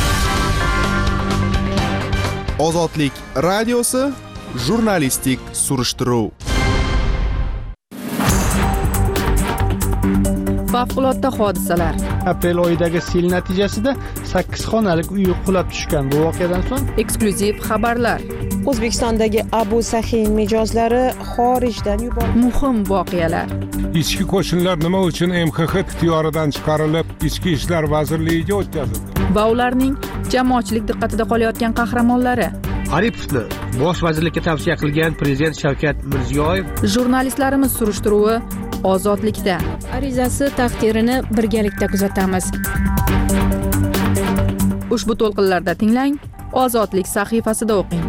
Ozodlik radiosi jurnalistik surishtiruv. Favqulodda hodisalar. Aprel oyidagi sel natijasida 8 xonalik uy qulab tushgan. Bu voqeadan so'ng eksklyuziv xabarlar. O'zbekistondagi Abu Sahin mijozlari xorijdan yuborildi. Muhim voqealar. Ichki qo'shinlar nima uchun MXX ixtiyoridan chiqarilib, Ichki ishlar vazirligiga o'tkazildi? Va ularning jamoatchilik diqqatida qolayotgan qahramonlari. Aripovni Bosh vazirlikka tavsiya qilgan Prezident Shavkat Mirziyoyev. Jurnalistlarimiz surishtiruvi ozodlikda. Arizasi taqdirini birgalikda kuzatamiz. Ushbu to'lqinlarda tinglang, Ozodlik sahifasida o'qing.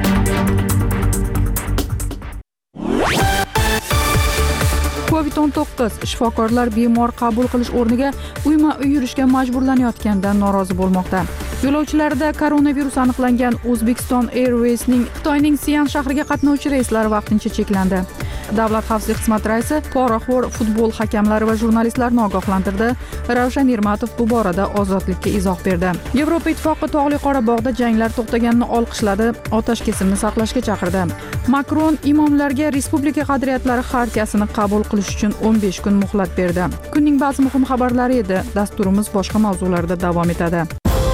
COVID-19 shifokorlar bemor qabul qilish o'rniga uyma-uy yurishga majburlanayotganidan norozi bo'lmoqda. Yo'lovchilarda koronavirus aniqlangan Uzbekistan Airways'ning Xitoyning Sian shahriga qatnovchi reyslari vaqtincha cheklandi. Davlat xavfsizlik xizmati raisi poraxo'r futbol hakamlari va jurnalistlarni ogohlantirdi. Ravshan Ermatov bu borada Ozodlikka izoh berdi. Yevropa Ittifoqi Tog'li Qorabog'da janglar to'xtaganini olqishladi, otaskesimni saqlashga chaqirdi. Makron imomlarga Respublika qadriyatlari xartiyasini qabul qilish uchun 15 kun muhlat berdi. Kunning ba'zi muhim xabarlari edi. Dasturimiz boshqa mavzularda davom etadi.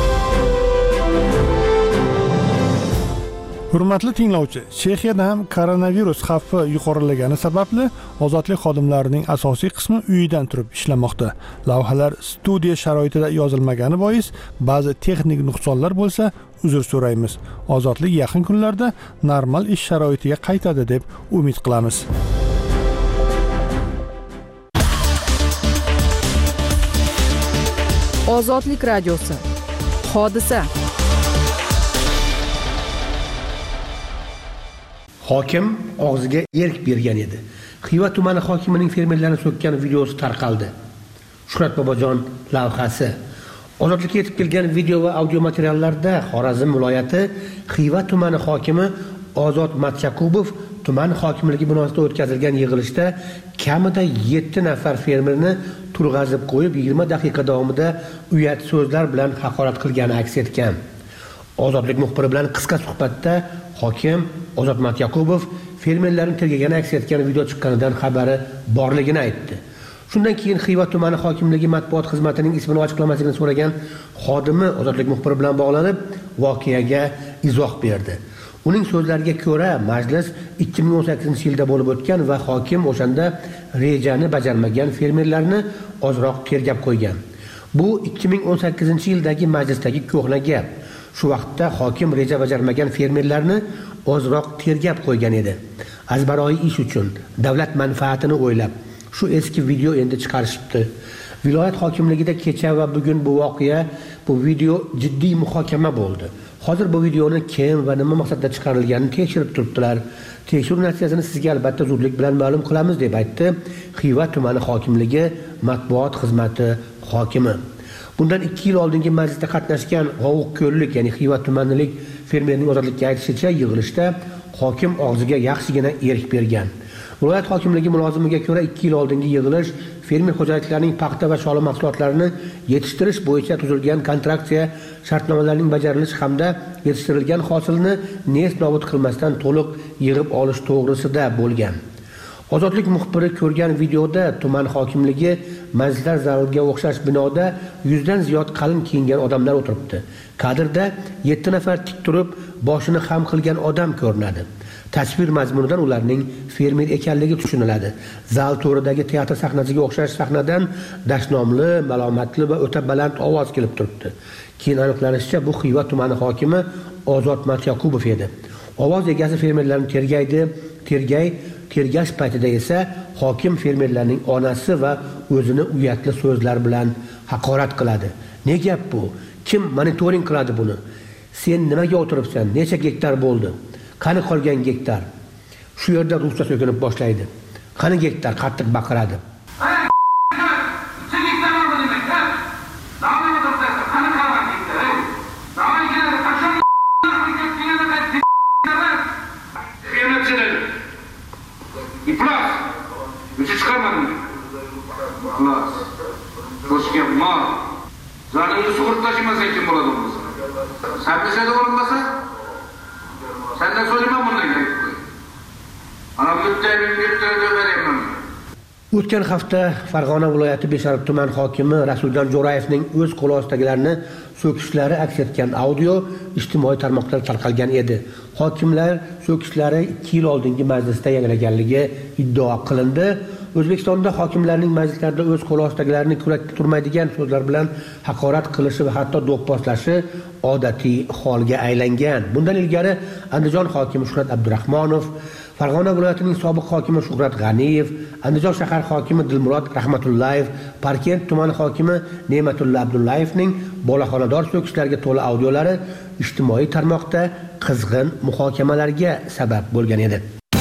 Hurmatli tinglovchi, Chexiyada ham koronavirus xavfi yuqorilagani sababli ozodlik xodimlarining asosiy qismi uyidan turib ishlamoqda. Lavhalar studiya sharoitida yozilmagani bois ba'zi texnik nuqsonlar bo'lsa, uzr so'raymiz. Ozodlik yaqin kunlarda normal ish sharoitiga qaytadi deb umid qilamiz. Ozodlik radiosi. Hodisa. Hokim og'ziga erk bergan edi. Xiva tumani hokimining fermerlarni so'kkan videosi tarqaldi. Shuhrat Bobojon lavhasi. Ozodlikka yetib kelgan video va audio materiallarda Xorazm viloyati Xiva tumani hokimi Ozod Matchakubov tuman hokimligi binosida o'tkazilgan yig'ilishda kamida 7 nafar fermerni turg'azib qo'yib 20 daqiqa davomida uyat so'zlar bilan haqorat qilgani aks etgan. Ozodlik muxbiri bilan qisqa suhbatda hokim Ozod Matyakubov fermerlarni tergagani aks etgan video chiqqanidan xabari borligini aytdi. Shundan keyin Xiva tumani hokimligi matbuot xizmatining ismini ochiqlamasligini so'ragan xodimi Ozodlik muxbiri bilan bog'lanib, voqeaga izoh berdi. Uning so'zlariga ko'ra, majlis 2018-yilda bo'lib o'tgan va hokim o'shanda rejani bajarmagan fermerlarni ozroq tergab qo'ygan. Bu 2018-yildagi majlisdagi ko'hna gap. Shu vaqtda hokim reja bajarmagan fermerlarni ozroq tergab qo'ygan edi. Azbaroyi ish uchun, davlat manfaatini o'ylab, shu eski video endi chiqarishibdi. Viloyat hokimligida kecha va bugun bu video jiddiy muhokama bo'ldi. Hozir bu videoni kim va nima maqsadda chiqarilganini tekshirib turibdilar. Tekshiruv natijasini sizga albatta zudlik bilan ma'lum qilamiz deb aytdi Xiva tumani hokimligi matbuot xizmati hokimi. Bundan 2 yil oldingi majlisda qatnashgan G'ovuqko'llik, ya'ni Xiva tumanilik fermerning ozodlikka aytishicha yig'ilishda hokim og'ziga yaxshigina erk bergan. Viloyat hokimligi mulozimiga ko'ra 2 yil oldingi yig'ilish fermer xo'jaliklarining paxta va shola mahsulotlarini yetishtirish bo'yicha tuzilgan kontraktsiya shartnomalarining bajarilishi hamda yetishtirilgan hosilni nest nobud qilmasdan to'liq yig'ib olish to'g'risida bo'lgan. Ozodlik muxbiri ko'rgan videoda tuman hokimligi majlislar zaliga o'xshash binoda 100 dan ziyod qalin kiyingan odamlar o'tiribdi. Kadrda 7 nafar tik turib boshini xam qilgan odam ko'rinadi. Tasvir mazmunidan ularning fermer ekanligi tushuniladi. Zal to'ridagi teatr sahnasiga o'xshash sahnadan dashnomli, malomatli va o'ta baland ovoz kelib turibdi. Keyin aniqlanishicha, bu Xiva tumani hokimi Ozod Matyakubov edi. Ovoz egasi fermerlarni tergash paytida esa hokim fermerlarning onasi va o'zini uyatli so'zlar bilan haqorat qiladi. Ne gap bu? Kim monitoring qiladi buni? Sen nimaga o'tiribsan? Necha gektar bo'ldi? Qani qolgan gektar? Shu yerda ruscha so'kinib boshlaydi. Qani gektar qattiq baqiradi. Zanını sugurt taşımasa kim buladı bunu? Sen bize de olmasa? Sen de söyleme bundan gerek. Anam müttehimlikleri vereyim ben. O'tgan hafta Farg'ona viloyati Beshariq tuman hokimi Rasuljon Jo'rayevning o'z qo'li ostidagilarni so'kishlari aks etgan audio ijtimoiy tarmoqlarda tarqalgan edi. Hokimlar so'kishlari 2 yil oldingi majlisda yangilanganligi iddao qilindi. O'zbekistonda hokimlarning majlislarda o'z qo'l ostidagilarni kurakka turmaydigan so'zlar bilan haqorat qilishi va hatto do'pposlashi odatiy holga aylangan. Bundan ilgari Andijon hokimi Shuhrat Abdurahmonov, Farg'ona viloyatining sobiq hokimi Shuhrat G'aniyev, Andijon shahar hokimi Dilmurod Rahmatullayev, Parkent tumani hokimi Ne'matulla Abdullayevning bolaxonador so'kishlarga to'la audiolari ijtimoiy tarmoqda qizg'in muhokamalarga sabab bo'lgan edi.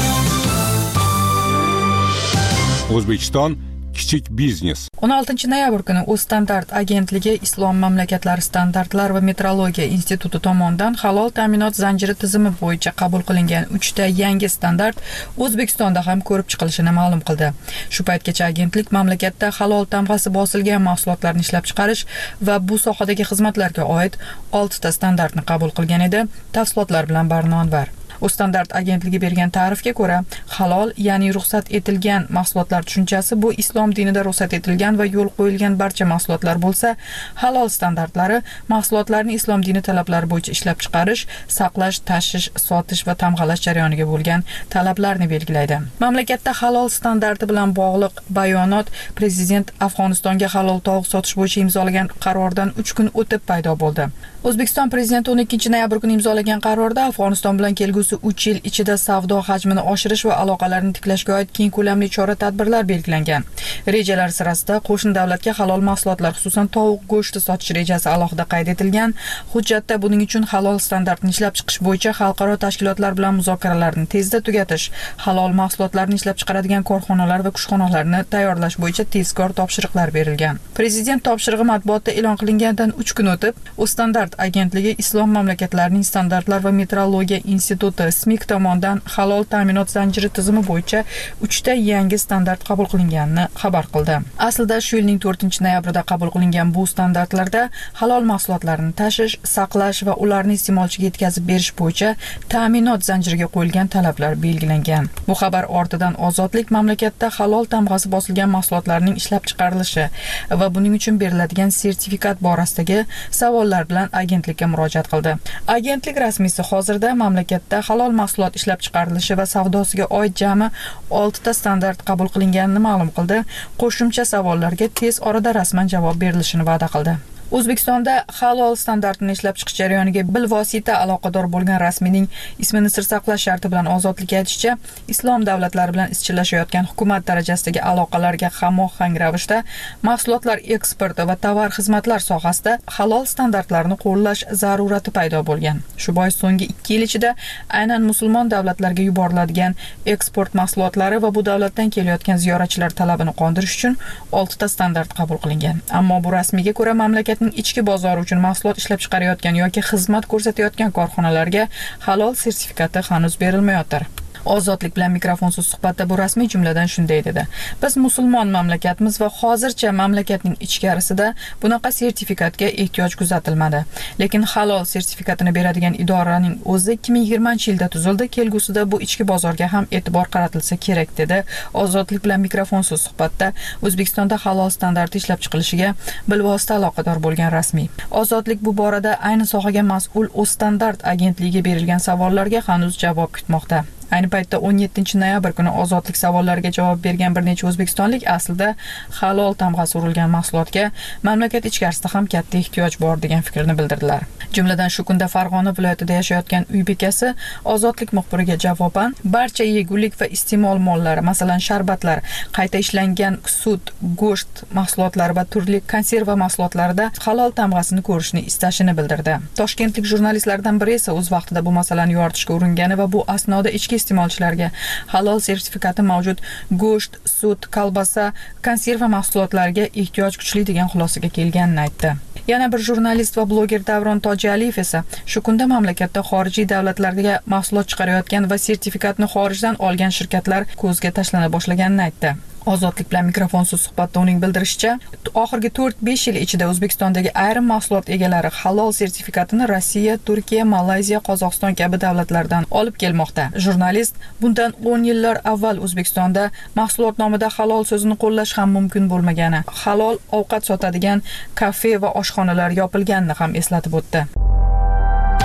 O'zbekiston kichik biznes. 16 noyabr kuni O'zstandart agentligi Islom mamlakatlari standartlar va metrologiya instituti tomonidan halol ta'minot zanjiri tizimi bo'yicha qabul qilingan 3 ta yangi standart O'zbekistonda ham ko'rib chiqilishini ma'lum qildi. Shu paytgacha agentlik mamlakatda halol tamg'asi bosilgan mahsulotlarni ishlab chiqarish va bu sohadagi xizmatlarga oid 6 ta standartni qabul qilgan edi. Tafsilotlar bilan Barno Anvar. O'zstandart agentligi bergan ta'rifga ko'ra, halol, ya'ni ruxsat etilgan mahsulotlar tushunchasi bu islom dinida ruxsat etilgan va yo'l qo'yilgan barcha mahsulotlar bo'lsa, halol standartlari mahsulotlarni islom dini talablari bo'yicha ishlab chiqarish, saqlash, tashish, sotish va tamg'alash jarayoniga bo'lgan talablarni belgilaydi. Mamlakatda halol standarti bilan bog'liq bayonot Prezident Afg'onistonga halol tovuq sotish bo'yicha imzolagan qarordan 3 kun o'tib paydo bo'ldi. O'zbekiston prezidenti 12 noyabr kuni imzolagan qarorda Afg'oniston bilan kelgusi 3 yil ichida savdo hajmini oshirish va aloqalarni tiklashga oid keng ko'lamli chora-tadbirlar belgilangan. Rejalar sirasida qo'shni davlatga halol mahsulotlar, xususan tovuq go'shti sotish rejasi alohida qayd etilgan. Hujjatda buning uchun halol standartni ishlab chiqish bo'yicha xalqaro tashkilotlar bilan muzokaralarni tezda tugatish, halol mahsulotlarni ishlab chiqaradigan korxonalar va kushxonalarni tayyorlash bo'yicha tezkor topshiriqlar berilgan. Prezident topshirig'i matbuotda e'lon qilingandan 3 kun o'tib, O'zstandart agentligi Islom mamlakatlarining standartlar va metrologiya instituti SMIK tomonidan halol ta'minot zanjiri tizimi bo'yicha 3 ta yangi standart qabul qilinganini xabar qildi. Aslida shu yilning 4-noyabrida qabul qilingan bu standartlarda halol mahsulotlarni tashish, saqlash va ularni iste'molchiga yetkazib berish bo'yicha ta'minot zanjiriga qo'yilgan talablar belgilangan. Bu xabar ortidan Ozodlik mamlakatda halol tamg'asi bosilgan mahsulotlarning ishlab chiqarilishi va buning uchun beriladigan sertifikat borasidagi savollar bilan agentlikka murojaat qildi. Agentlik rasmiysi hozirda mamlakatda halol mahsulot ishlab chiqarilishi va savdosiga oid jami 6 ta standart qabul qilinganini ma'lum qildi. Qo'shimcha savollarga tez orada rasman javob berilishini va'da qildi. O'zbekistonda halol standartini ishlab chiqish jarayoniga bilvosita aloqador bo'lgan rasmiyning ismini sir saqlash sharti bilan Ozodlik aytishicha, islom davlatlari bilan izchillashayotgan hukumat darajasidagi aloqalarga hamohang ravishda mahsulotlar eksporti va tovar xizmatlar sohasida halol standartlarni qo'llash zarurati paydo bo'lgan. Shu bois so'nggi 2 yil ichida aynan musulmon davlatlarga yuboriladigan eksport mahsulotlari va bu davlatdan kelayotgan ziyoratchilar talabini qondirish uchun 6 ta standart qabul qilingan. Ammo bu rasmiyga ko'ra mamlakat ichki bozori uchun mahsulot ishlab chiqarayotgan yoki xizmat ko'rsatayotgan korxonalarga halol sertifikati hanuz berilmayotir. Ozodlik bilan mikrofonsiz suhbatda bu rasmiy jumladan shunday dedi: Biz musulmon mamlakatmiz va hozircha mamlakatning ichkarisida bunaqa sertifikatga ehtiyoj kuzatilmadi. Lekin halol sertifikatini beradigan idoraning o'zi 2020-yilda tuzildi. Kelgusida bu ichki bozorga ham e'tibor qaratilsa kerak dedi. Ozodlik bilan mikrofonsiz suhbatda O'zbekistonda halol standarti ishlab chiqilishiga bilvosita aloqador bo'lgan rasmiy. Ozodlik bu borada ayni sohaga mas'ul O'zstandart agentligiga berilgan savollarga hanuz javob kutmoqda. Ayni paytda 17 noyabr kuni Ozodlik savollariga javob bergan bir necha o'zbekistonlik aslida halol tamg'asi urilgan mahsulotga mamlakat ichkarisida ham katta ehtiyoj bor degan fikrni bildirdilar. Jumladan shu kunda Farg'ona viloyatida yashayotgan uy bekasi Ozodlik muxbiriga javoban barcha yegulik va iste'mol mollari, masalan sharbatlar, qayta ishlangan sut, go'sht mahsulotlari va turli konserva mahsulotlarida halol tamg'asini ko'rishni istashini bildirdi. Toshkentlik jurnalistlardan biri esa o'z vaqtida bu masalani yoritishga uringani va bu asnoda ichki iste'molchilarga halol sertifikati mavjud go'sht, sut, kolbasa, konserva mahsulotlariga ehtiyoj kuchli degan xulosaga kelganini aytdi. Yana bir jurnalist va bloger Davron Tojaliyev esa shu kunda mamlakatda xorijiy davlatlarga mahsulot chiqarayotgan va sertifikatni xorijdan olgan shirkatlar ko'zga tashlana boshlaganini aytdi. Ozodlik bilan mikrofonsiz suhbatda uning bildirishicha, oxirgi 4-5 yil ichida O'zbekistondagi ayrim mahsulot egalari halol sertifikatini Rossiya, Turkiya, Malayziya, Qozog'iston kabi davlatlardan olib kelmoqda. Jurnalist bundan 10 yillar avval O'zbekistonda mahsulot nomida halol so'zini qo'llash ham mumkin bo'lmagani, halol ovqat sotadigan kafe va oshxonalar yopilganini ham eslatib o'tdi.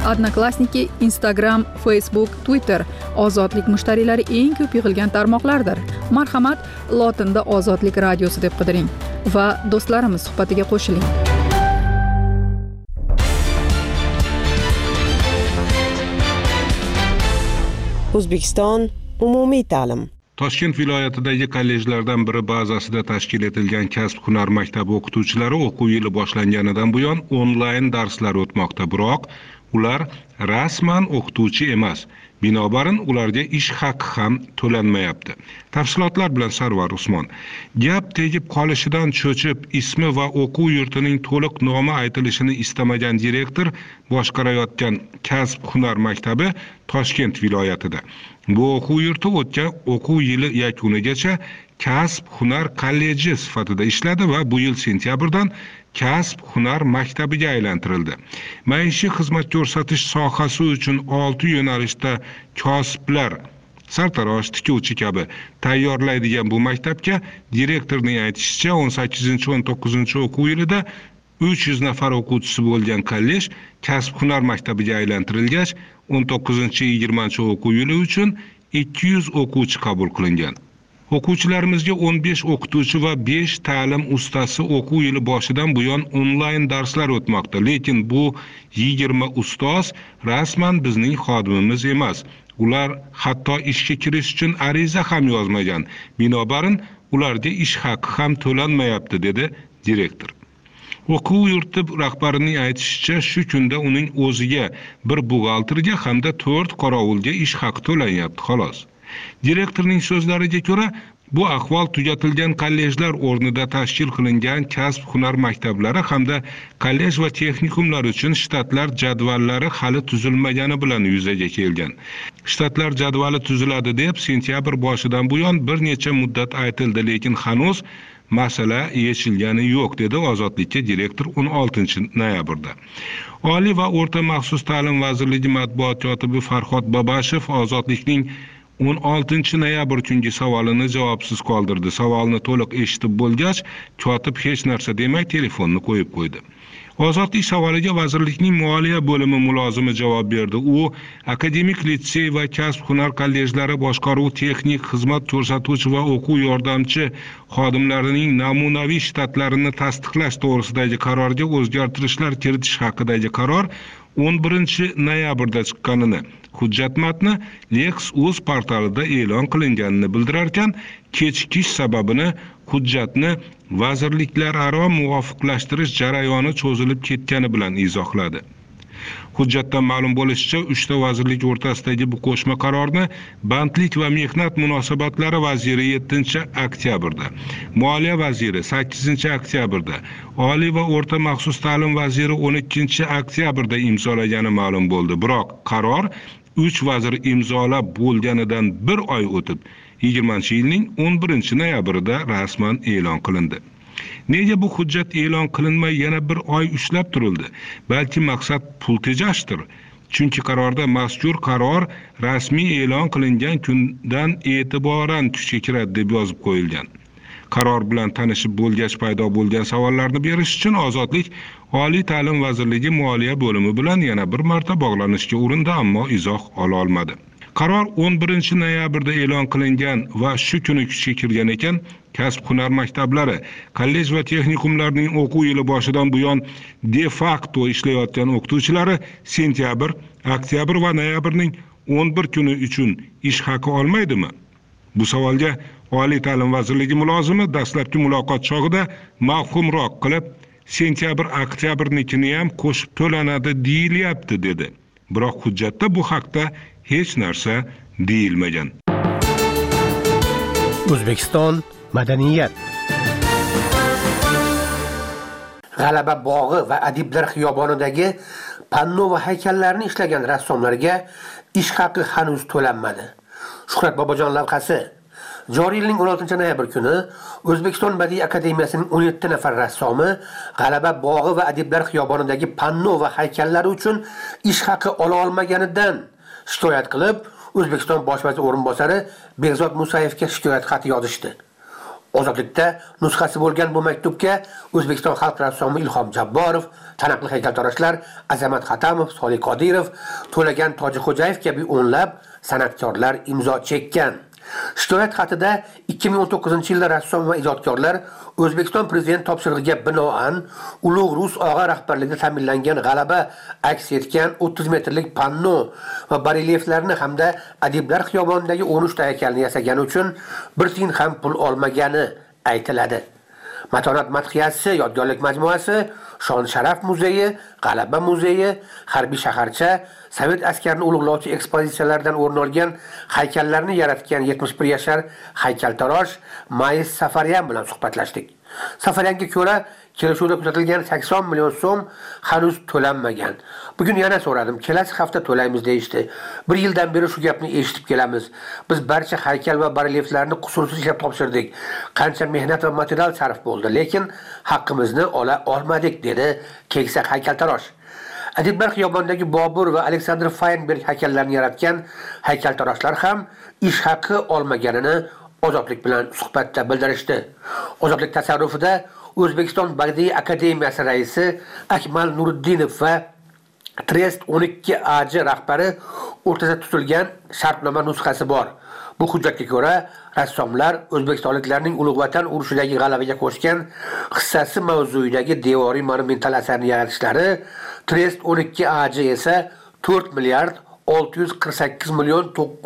Odnoklassniki, Instagram, Facebook, Twitter ozodlik mushtariylari eng ko'p yig'ilgan tarmoqlardir. Marhamat, lotinda Ozodlik radiosi deb qidiring va do'stlarimiz suhbatiga qo'shiling. O'zbekiston umumiy ta'lim. Toshkent viloyatidagi kollejlardan biri bazasida tashkil etilgan kasb-hunar maktabi o'qituvchilari o'quv yili boshlanganidan buyon onlayn darslar o'tmoqda, biroq ular rasman o'qituvchi emas. Binobarin ularga ish haqi ham to'lanmayapti. Tafsilotlar bilan Sarvar Usmon. Gap tegib qolishidan cho'chib, ismi va o'quv yurtining to'liq nomi aytilishini istamagan direktor boshqarayotgan kasb-hunar maktabi Toshkent viloyatida. Bu o'quv yurti o'tgan o'quv yili yakunigacha kasb-hunar kolleji sifatida ishladi va bu yil sentyabrdan kasb-hunar maktabiga aylantirildi. Maishiy xizmat ko'rsatish sohasi uchun 6 yo'nalishda kosiblar, sartarosh, tikuvchi kabi tayyorlaydigan bu maktabga direktorning aytishicha 18-19 o'quv yilida 300 nafar o'quvchisi bo'lgan kollej kasb-hunar maktabiga aylantirilgach, 19-20 o'quv yili uchun 200 o'quvchi qabul qilingan. O'quvchilarimizga 15 o'qituvchi va 5 ta'lim ustasi o'quv yili boshidan buyon onlayn darslar o'tmoqda, lekin bu 20 ustoz rasman bizning xodimimiz emas. Ular hatto ishga kirish uchun ariza ham yozmagan. Binobarin ularga ish haqi ham to'lanmayapti, dedi direktor. O'quv yurti rahbarining aytishicha, shu kunda uning o'ziga, bir buxgalterga hamda 4 qorovulga ish haqi to'lanyapti, xolos. Direktorning so'zlariga ko'ra, bu ahvol tugatilgan kollejlar o'rnida tashkil qilingan kasb-hunar maktablari hamda kollej va texnikumlar uchun shtatlar jadvallari hali tuzilmagani bilan yuzaga kelgan. Shtatlar jadvali tuziladi deb sentyabr boshidan buyon bir necha muddat aytildi, lekin hanuz masala yechilgani yo'q, dedi Ozodlikka direktor 16-noyabrda. Oliy va o'rta maxsus ta'lim vazirligi matbuot kotibi Farhod Babashev Ozodlikning 16-noyabr kungi savolini javobsiz qoldirdi. Savolni to'liq eshitib bo'lgach, kotib hech narsa demay telefonni qo'yib qo'ydi. Ozodlik savoliga vazirlikning moliya bo'limi mulozimi javob berdi. U akademik litsey va kasb-hunar kollejlari boshqaruv, texnik xizmat ko'rsatuvchi va o'quv yordamchi xodimlarining namunaviy shtatlarini tasdiqlash to'g'risidagi qarorga o'zgartirishlar kiritish haqidagi qaror 11-noyabrda chiqqanini, hujjat matni Lex.uz portalida e'lon qilinganini bildirarkan, kechikish sababini hujjatni vazirliklararo muvofiqlashtirish jarayoni cho'zilib ketgani bilan izohladi. Hujjatdan ma'lum bo'lishicha, 3 ta vazirlik o'rtasidagi bu qo'shma qarorni Bandlik va mehnat munosabatlari vaziri 7-oktyabrda, Moliya vaziri 8-oktyabrda, Oliy va o'rta maxsus ta'lim vaziri 12-oktyabrda imzolagani ma'lum bo'ldi. Biroq qaror 3 vazir imzolab bo'lganidan 1 oy o'tib, 20-yilning 11-noyabrida rasman e'lon qilindi. Nega bu hujjat e'lon qilinmay yana 1 oy ushlab turildi? Balki maqsad pul tejashdir. Chunki qarorda mazkur qaror rasmiy e'lon qilingan kundan e'tiboran kuchga kiradi deb yozib qo'yilgan. Qaror bilan tanishib bo'lgach paydo bo'lgan savollarni berish uchun Ozodlik Oliy ta'lim vazirligi moliya bo'limi bilan yana bir marta bog'lanishga urindi, ammo izoh ola olmadi. Qaror 11-noyabrda e'lon qilingan va shu kuni kuchga kirgan ekan, kasb-hunar maktablari, kollej va texnikumlarning o'quv yili boshidan buyon de facto ishlayotgan o'qituvchilari sentyabr, oktyabr va noyabrning 11 kuni uchun ish haqi olmaydimi? Bu savolga Oliy ta'lim vazirligi mulozimi dastlabki muloqot chog'ida mavhumroq qilib, sentyabr, oktyabrnikini ham qo'shib to'lanadi deyilyapti, dedi. Biroq hujjatda bu haqda hech narsa deyilmagan. O'zbekiston madaniyat. G'alaba bog'i va Adiblar xiyobonidagi panno va haykallarni ishlagan rassomlarga ish haqi hanuz to'lanmadi. Shuhrat Bobojon lavhasi. Joriy yilning 16-noyabr kuni O'zbekiston Badiiy akademiyasining 17 nafar rassomi G'alaba bog'i va Adiblar xiyobonidagi panno va haykallari uchun ish haqi ola olmaganidan shikoyat qilib, O'zbekiston bosh vazir o'rinbosari Behzod Musayevga shikoyat xati yozishdi. Ozodlikda nusxasi bo'lgan bu maktubga O'zbekiston xalq rassomi Ilhom Jabborov, taniqli haykaltaroshlar Azamat Xatamov, Solih Qodirov, To'lagan Tojixo'jayev kabi o'nlab san'atkorlar imzo chekkan. Shikoyat xatida 2019-yilda rassom va ijodkorlar O'zbekiston prezident topshirig'iga binoan ulug' rus og'a rahbarligida ta'minlangan g'alaba aks etgan 30 metrlik panno va barelyeflarni hamda adiblar xiyobonidagi 13 ta haykalni yasagani uchun bir tiyin ham pul olmagani aytiladi. Matonat madhiyasi yodgorlik majmuasi, Shon Sharaf muzeyi, G'alaba muzeyi, Harbiy shaharcha, Sovet askarini ulug'lovchi ekspozitsiyalardan o'rin olgan haykallarni yaratgan 71 yashar haykaltarosh Mayis Safaryan bilan suhbatlashdik. Safaryanga ko'ra, kelishuvda kuzatilgan 80 million so'm hanuz to'lanmagan. Bugun yana so'radim, kelasi hafta to'laymiz deyishdi. Bir yildan beri shu gapni eshitib kelamiz. Biz barcha haykal va barelyeflarni qusursiz ishlab topshirdik. Qancha mehnat va material sarf bo'ldi, lekin haqqimizni ola olmadik, dedi keksa haykaltarosh. Adiblar xiyobonidagi Bobur va Aleksandr Feinberg haykallarini yaratgan haykaltaroshlar ham ish haqqi olmaganini Ozodlik bilan suhbatda bildirishdi. Ozodlik tasarrufida O'zbekiston Badiiy akademiyasi raisi Akmal Nuriddinov va Trest 12AJ rahbari o'rtasida tutilgan shartnoma nusxasi bor. Bu hujjatga ko'ra, rassomlar O'zbekistonliklarning Ulug' Vatan urushidagi g'alabaga qo'shgan hissasi mavzuidagi devoriy monumental asarni yaratishlari, Trest 12AJ esa 4 milliard 648 million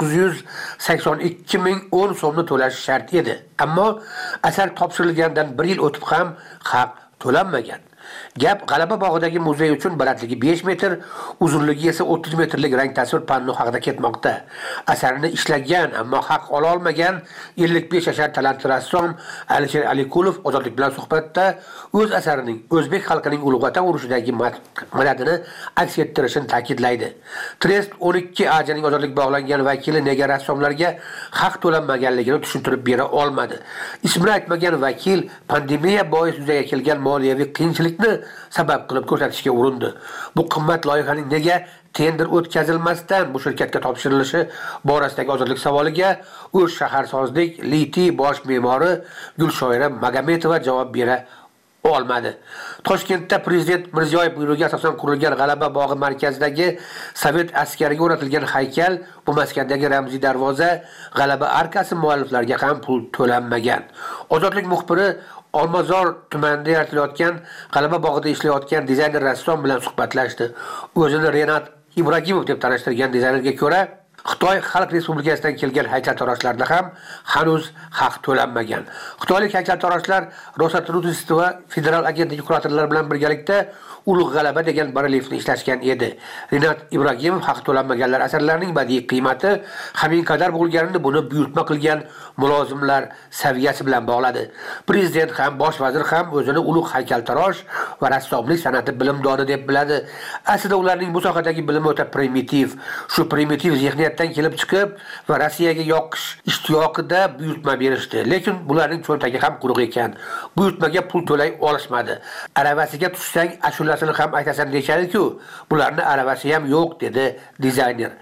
982 ming 10 so'mni to'lashi shart edi. Ammo asar topshirilgandan 1 yil o'tib ham haq to'lanmagan. Gap G'alaba bog'idagi muzey uchun balandligi 5 metr, uzunligi esa 30 metrlik rang tasvir panno haqida ketmoqda. Asarni ishlagan, ammo haq ola olmagan 55 yashar talantli rassom Alisher Alikulov Ozodlik bilan suhbatda o'z asarining o'zbek xalqining Ulug' Vatan urushidagi madadini aks ettirishini ta'kidlaydi. Trest 12AJning Ozodlik bog'langan vakili nega rassomlarga haq to'lanmaganligini tushuntirib bera olmadi. Ismini aytmagan vakil pandemiya bois yuzaga kelgan moliyaviy qiyinchilikni sabab qilib ko'rsatishga urindi. Bu qimmat loyihaning nega tender o'tkazilmasdan bu shirkatga topshirilishi borasidagi Ozodlik savoliga o'z shaharsozlik Liti bosh me'mori Gulshoira Magametova javob bera olmadi. Toshkentda prezident Mirziyoyev buyrug'iga asosan qurilgan G'alaba bog'i markazidagi Sovet askariga o'rnatilgan haykal, bu maskandagi ramziy darvoza, G'alaba arkasi mualliflariga ham pul to'lanmagan. Ozodlik muxbiri Olmazor tumanida yaratilayotgan G'alaba bog'ida ishlayotgan dizayner rassom bilan suhbatlashdi. O'zini Renat Ibragimov deb tanishtirgan dizaynerga ko'ra, Xitoy Xalq Respublikasidan kelgan haykaltaroshlarda ham hanuz haq to'lanmagan. Xitoylik haykaltaroshlar Rosatrudist va federal agentligi kuratorlari bilan birgalikda Ulug' G'alaba degan barelyefni ishlashgan edi. Renat Ibragimov haq to'lanmaganlar asarlarining badiiy qiymati hamin qadar bo'lganini buni buyurtma qilgan mulozimlar saviyasi bilan bog'ladi. Prezident ham, bosh vazir ham o'zini ulug' haykaltarosh va rassomlik san'ati bilimdoni deb biladi. Aslida ularning bu sohadagi bilimi o'ta primitiv. Shu primitiv zehniyatdan kelib chiqib va Rossiyaga yoqish ishtiyoqida buyurtma berishdi. Lekin bularning cho'ntagi ham quruq ekan. Buyurtmaga pul to'lay olishmadi. Aravasiga tushsang ashulasini ham aytasan deyishadi-ku. Bularning aravasi ham yo'q, dedi dizayner.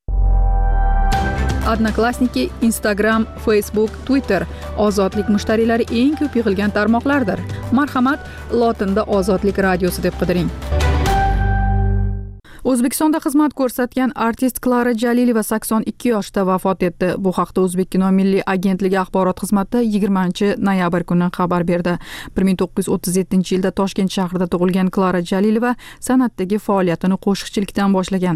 Odnoklassniki, Instagram, Facebook, Twitter ozodlik mushtariylari eng ko'p yig'ilgan tarmoqlardir. Marhamat, lotinda Ozodlik radiosi deb qidiring. O'zbekistonda xizmat ko'rsatgan artist Klara Jalilova 82 yoshda vafot etdi. Bu haqda O'zbekkino Milliy agentligi axborot xizmati 20-noyabr kuni xabar berdi. 1937-yilda Toshkent shahrida tug'ilgan Klara Jalilova san'atdagi faoliyatini qo'shiqchilikdan boshlagan.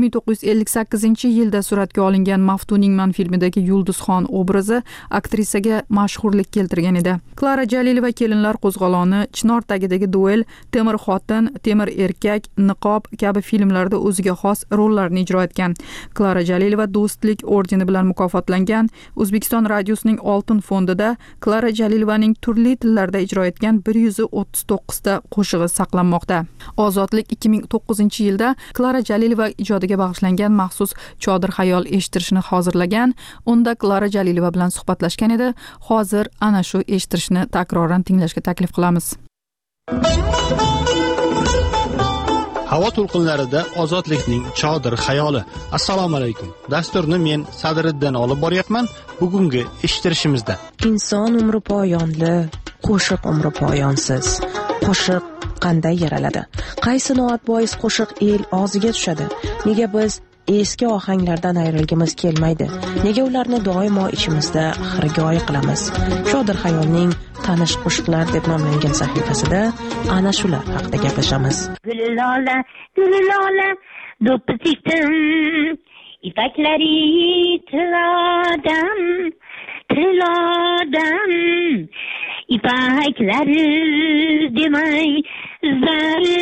1958-yilda suratga olingan Maftuningman filmidagi Yulduzxon obrazi aktrisaga mashhurlik keltirgan edi. Klara Jalilova Kelinlar qo'zg'oloni, Chinor tagidagi duel, Temir xotin, Temir erkak, Niqob kabi filmlarda o'ziga xos rollarni ijro etgan. Klara Jalilova Do'stlik ordeni bilan mukofotlangan. O'zbekiston radiosining Oltin fondida Klara Jalilovaning turli tillarda ijro etgan 139 ta qo'shig'i saqlanmoqda. Ozodlik 2009-yilda Klara Jalilova ijodiga bag'ishlangan maxsus chodir xayol eshittirishni hozirlagan. Unda Klara Jalilova bilan suhbatlashgan edi. Hozir ana shu eshittirishni takroran tinglashga taklif qilamiz. Havo to'lqinlarida ozodlikning chodir xayoli. Assalomu alaykum. Dasturni men Sadriddin olib boryapman. Bugungi eshittirishimizda inson umri poyonli, qo'shiq umri poyonsiz. Qo'shiq qanday yaraladi? Qaysi noat bois qo'shiq el og'ziga tushadi? Nega biz eski ohanglardan ayrilgimiz kelmaydi? Nega ularni doimo ichimizda xirgoyi qilamiz? Chodir xayolning tanish qo'shiqlar deb nomlangan sahifasida ana shular haqida gaplashamiz. Gullola, do'ppisim, ipaklari tilodan, ipaklari demay, zari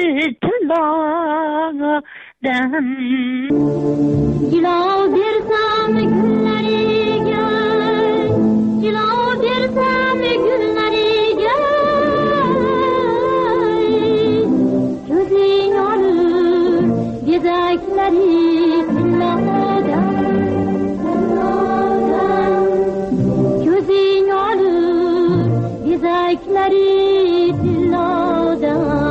tilodan. Jilov bersam gullariga, jilov bersam gullariga, ko'zing olur gezaklari tilodan, ko'zing olur gezaklari tilodan.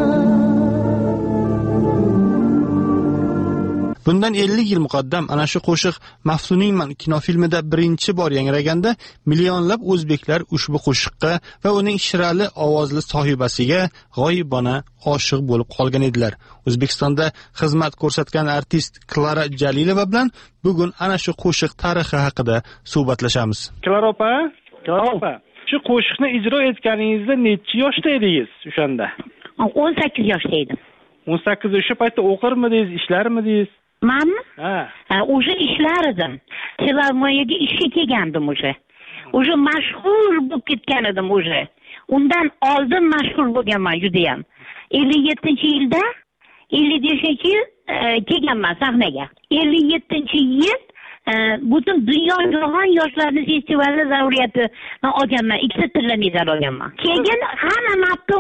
Bundan 50 yil muqaddam ana shu qo'shiq Maftuniyman kinofilmida birinchi bor yangraganda millionlab o'zbeklar ushbu qo'shiqqa va uning shirali ovozli sohibasiga g'oyibona oshiq bo'lib qolgan edilar. O'zbekistonda xizmat ko'rsatgan artist Klara Jalilova bilan bugun ana shu qo'shiq tarixi haqida suhbatlashamiz. Klara opa, shu qo'shiqni ijro etganingizda necha yoshda edingiz o'shanda? 18 yoshda edim. 18 o'sha paytda o'qirmidingiz, ishlarmidingiz? Manmi? O'sha ishlar edim. Filarmoniyaga ishga kelgandim o'sha. O'sha mashhur bo'lib ketgan edim o'sha. Undan oldin mashhur bo'lganman juda ham. 57-yilda 55-yil kelganman sahnaga. 57-yil butun dunyo jahon yoshlarning festivali zauriyatidan olganman. 2 tilla medal olganman. Keyin hamma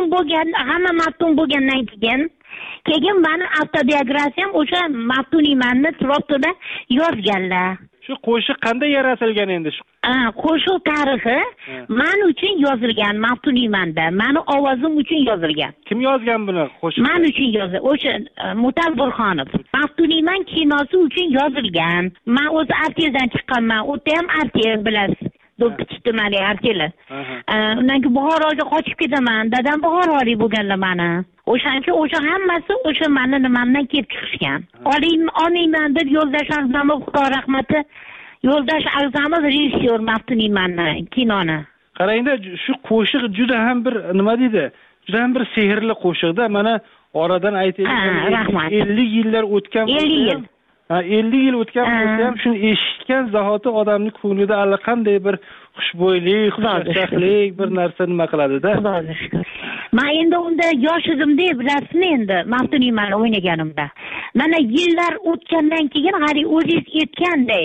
maftun bo'lgandan keyin meni avtobiografiyam o'sha Maftuniymanni Troptoda yozganlar. Shu qo'shiq qanday yaratilgan endi shu? Qo'shiq tarixi men uchun yozilgan Maftuniymanda. Meni ovozim uchun yozilgan. Kim yozgan buni qo'shiqni? Men uchun yozilgan. O'sha Mutal Burxonov. Maftuniyman kinosi uchun yozilgan. Men o'zi arteldan chiqqanman. O'ta ham artel bilasiz. Do'ppichtimali arteli. Undan keyin Buxoroga qochib ketaman. Dadam Buxorolik bo'lganlar meni. O'sha hammasi o'sha meni nimamdan kelib chiqishgan. Olmayman deb Yo'ldosh A'zamov, Xudo rahmati, Yo'ldosh A'zamov rejissyor Maftuniymanni kinoni. Qarangda, shu qo'shiq juda ham bir nima deydi? Juda ham bir sehrli qo'shiqda. Mana oradan aytaylik 50 yillar o'tgan. 50 yil. 50 yil o'tgan bo'lsa ham shuni eshitgan zahoti odamning ko'nglida allaqanday bir xushbo'ylik, xushchaqchaqlik bir narsa nima qiladi-da. Xudoga shukr. Men endi unda yosh edim-da, bilasizmi endi Maftuniyman o'ynaganimda. Mana yillar o'tgandan keyin hali o'zingiz aytganday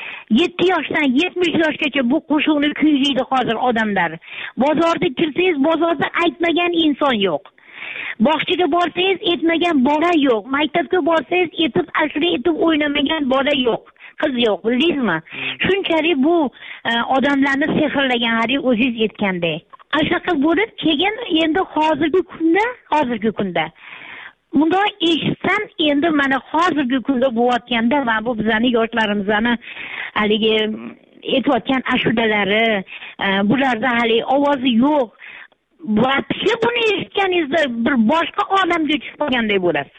7 yoshdan 70 yoshgacha bu qo'shiqni kuylaydi hozir odamlar. Bozorda kirsangiz, bozorda aytmagan inson yo'q. Bog'chaga borsangiz aytmagan bola yo'q. Maktabga borsangiz aytib ashura aytib o'ynamagan bola yo'q. Qiz yo'q, bildingizmi? Shunchalik bu odamlarni sehrlagan hali o'zingiz aytganday. Ashaqa bo'lib keyin endi hozirgi kunda bunday eshitsam endi mana hozirgi kunda bo'layotganda va bu bizning yoshlarimizni haligi aytayotgan ashudalari bularda hali ovozi yo'q. Vaqti buni eshitganingizda bir boshqa olamga tushib qolganday bo'lasiz.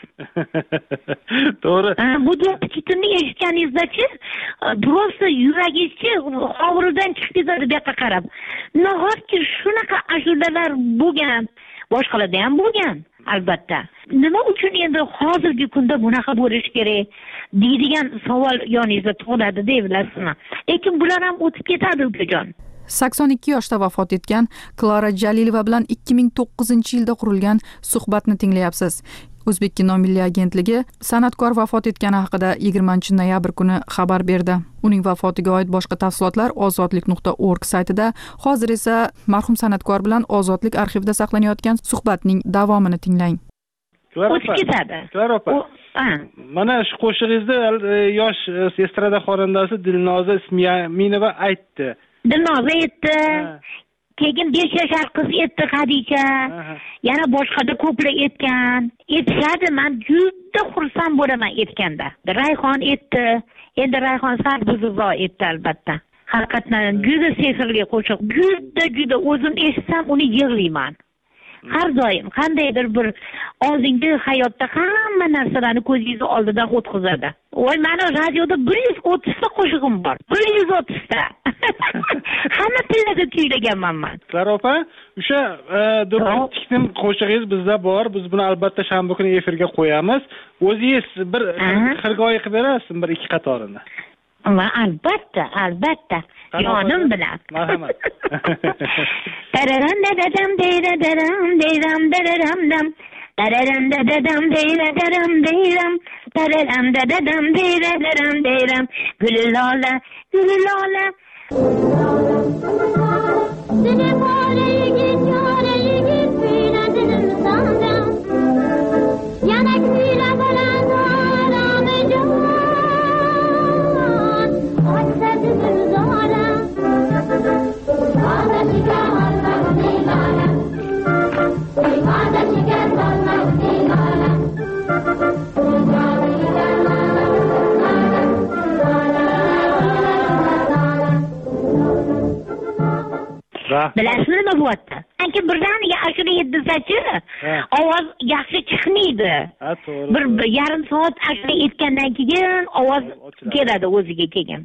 To'g'ri. Bu do'ppichni eshitganingizda-chi, просто yuragingizchi hovuridan chiqib ketadi bu yoqqa qarab. Nahotki shunaqa ashudalar bo'lgan, boshqalarda ham bo'lgan, albatta. Nima uchun endi hozirgi kunda bunaqa bo'lish kerak deydigan savol yoningizda tug'iladi deb bilasizmi? Lekin bular ham o'tib ketadi, ukajon. 82 yoshda vafot etgan Klara Jalilova bilan 2009-yilda qurilgan suhbatni tinglayapsiz. O'zbek kino milliy agentligi san'atkor vafot etgani haqida 20-noyabr kuni xabar berdi. Uning vafotiga oid boshqa tafsilotlar ozodlik.org saytida. Hozir esa marhum san'atkor bilan Ozodlik arxivida saqlanayotgan suhbatning davomini tinglang. O'tib ketadi. Klara opa. Mana shu qo'shig'ingizda yosh estrada xonandasi Dilnoza Ismoilova aytdi. Dilnoza aytdi. keyin 5 yashar qiz etdi Xadicha. Yana boshqada ko'plar etgan. Etishadi, men juda xursand bo'laman etganda. Rayhon etdi. Endi Rayhon Sarbuzo etdi albatta. Haqiqatan juda sehrli qo'shiq. Juda o'zim eshitsam uni yig'layman. Har doim qandaydir bir oldingi hayotda hamma narsalarni ko'zingiz oldidan o'tkazadi. Voy, meni radioda 130 ta qo'shig'im bor. 130 ta. Hamma tillarda kuylaganman men. Clara opa, o'sha Durrotning qo'shig'ingiz bizda bor. Biz buni albatta shanba kuni efirga qo'yamiz. O'zingiz bir xirgoyi qilib berasizmi bir ikki qatorini? Albatta. Yonim bilan. Marhamat. Tararam dadam deyram deyram dararam dam. Tararam dadam deyram deyram. Tararam dadam deyram deyram. Gülülola. Seni böyle git büyüledim sana. Yanak büyüle falan aramayacağım. Aksadım zora. Bana şeker olmak dilala. Bana şeker olmak dilala. Bilasizmi nima bo'lyapti? Chunki birdaniga ashula yetdisachi ovoz yaxshi chiqmaydi. Bir yarim soat ashula aytgandan keyin ovoz keladi o'ziga keyin.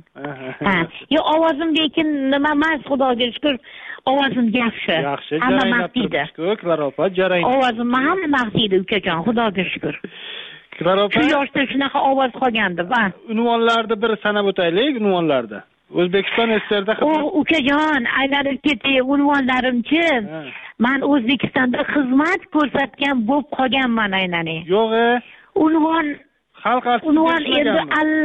Yo ovozim lekin nima emas, Xudoga shukr, ovozim yaxshi. Hamma maqtaydi. Clara opa, jarang. Ovozim hamma maqtaydi ukajon, Xudoga shukr. Clara opa, shu yoshda shunaqa ovoz qolgandi, va unvonlarni bir sanab o'taylik, unvonlarda. O'zbekiston SSRda ukajon, aylanib ketay, unvonlarimchi. Men O'zbekistonda xizmat ko'rsatgan bo'lib qolganman aylanay. Yo'q, unvon xalq artisti. Unvon endi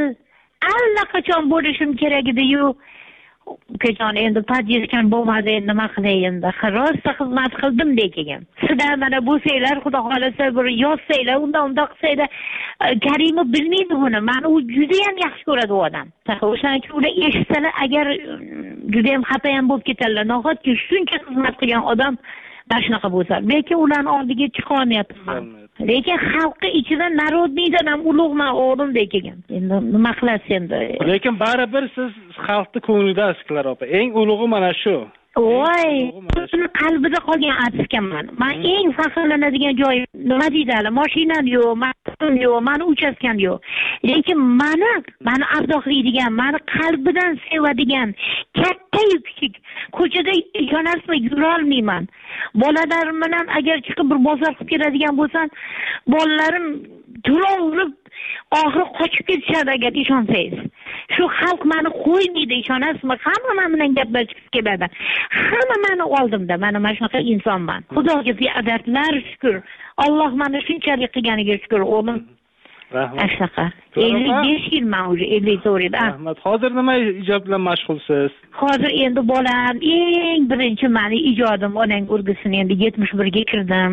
allaqachon bo'lishim kerak edi-yu. Ukajon, endi podjechkan bo'lmadi, endi nima qilay endi? Rosa xizmat qildim lekin. Sizlar mana bu saylar, Xudo xolasa bir yozsanglar, unda qilsanglar, Karimov bilmaydi buni. Men u juda ham yaxshi ko'radi u odam. O'shaning uchun ular eshitsalar, agar juda ham xafa ham bo'lib ketadilar. Nahotki shuncha xizmat qilgan odam mana shunaqa bo'lsa, lekin ularning oldiga chiqa olmayapman. Lekin xalqi ichida narodniydan ham ulug'man o'g'lim lekin. Endi nima qilasiz endi? Lekin baribir siz xalqning ko'nglidasiz, Clara opa. Eng ulug'i mana shu. Voy, uni qalbida qolgan artistman. Men eng faxrlanadigan joy nima deydilar? Mashinam yo'q, maqsadam yo'q, meni uchastkam yo'q. Lekin meni ardoqlaydigan, meni qalbidan sevadigan, katta-yu kichik, ko'chada ishonasizmi, yura olmayman. Bolalarim bilan agar chiqib bir bozor qilib keladigan bo'lsam, bolalarim to'lov urib oxiri qochib ketishadi agar ishonsangiz. Shu xalq meni qo'ymaydi, ishonasizmi? Hamma men bilan gaplashib keladi. Hamma meni oldimda, mana shunaqa insonman. Xudoga beadadlar shukr. Alloh meni shunchalik qilganiga shukr, o'g'lim. Rahmat. Shunaqa. 55 yilman уже, 54 yil. Rahmat. Hozir nima ijod bilan mashg'ulsiz? Hozir endi bolam eng birinchi meni ijodim onang urgisini endi 71 ga kirdim.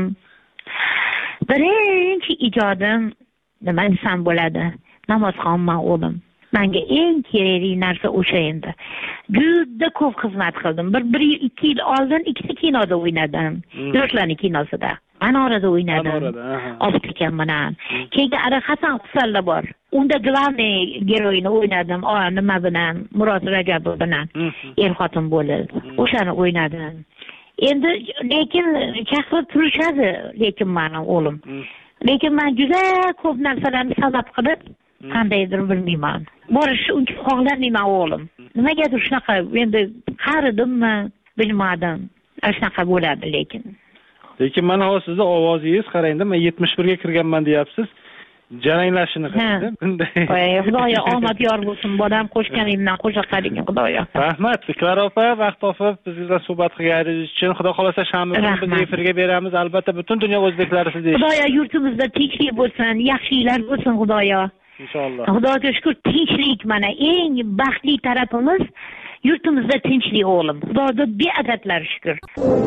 Birinchi ijodim nima desam bo'ladi? Namozxonman o'g'lim. Menga eng kerakli narsa o'sha endi. Juda ko'p xizmat qildim. 1-2 yil oldin ikkita kinoda o'ynadim. Yoshlarning kinosida. Manorada o'ynadim. Obtikam bilan. Keyin Hasan Qusalla bor. Unda glavniy geroyini o'ynadim. Nima bilan? Murod Rajabov bilan. Er-xotin bo'lib. O'shani o'ynadim. Endi lekin chaqirib turishadi, lekin meni o'g'lim. Lekin men juda ko'p narsalarni sabab qilib qandaydir bilmayman. Borish uncha xohlamayman o'g'lim. Nimagadir shunaqa endi qaridimmi, bilmadim. Shunaqa bo'ladi lekin. Lekin mana hozir sizning ovozingiz qarangda, men 71 ga kirganman deyapsiz. Jaranglashini qarangda. Bunday. Xudoyo omad yor bo'lsin, bolam qo'shganingdan qo'sha qaling, Xudoyo. Rahmat, Clara opa, vaqt topib biz bilan suhbat qilganingiz uchun. Xudo xolasa shanba kuni biz efirga beramiz. Albatta butun dunyo o'zbeklari sizni eshitadi. Xudoyo yurtimizda tinchlik bo'lsin, yaxshiliklar bo'lsin, Xudoyo. Inshaalloh. Xudoga shukr, tinchlik mana eng baxtli tarafimiz yurtimizda tinchlik o'g'lim. Xudoga beadadlar shukr.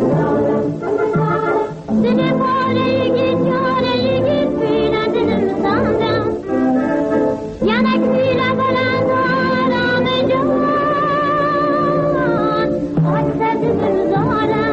Seni böyle yigit büyüledim sana. Yanak büyüle falan aramayacağım. Aksadım zora.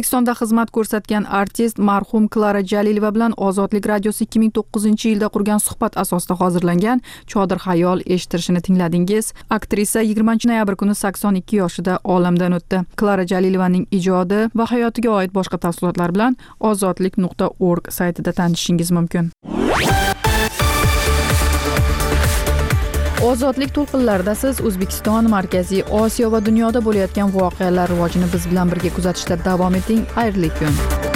O'zbekistonda xizmat ko'rsatgan artist marhum Klara Jalilova bilan Ozodlik radiosi 2009-yilda qurgan suhbat asosida hozirlangan Chodir xayol eshittirishini tingladingiz. Aktrisa 20-noyabr kuni 82 yoshida olamdan o'tdi. Klara Jalilovaning ijodi va hayotiga oid boshqa tafsilotlar bilan ozodlik.org saytida tanishishingiz mumkin. Ozodlik to'lqinlarida siz O'zbekiston, Markaziy Osiyo va dunyoda bo'layotgan voqealar rivojini biz bilan birga kuzatishda davom eting. Xayrli kun.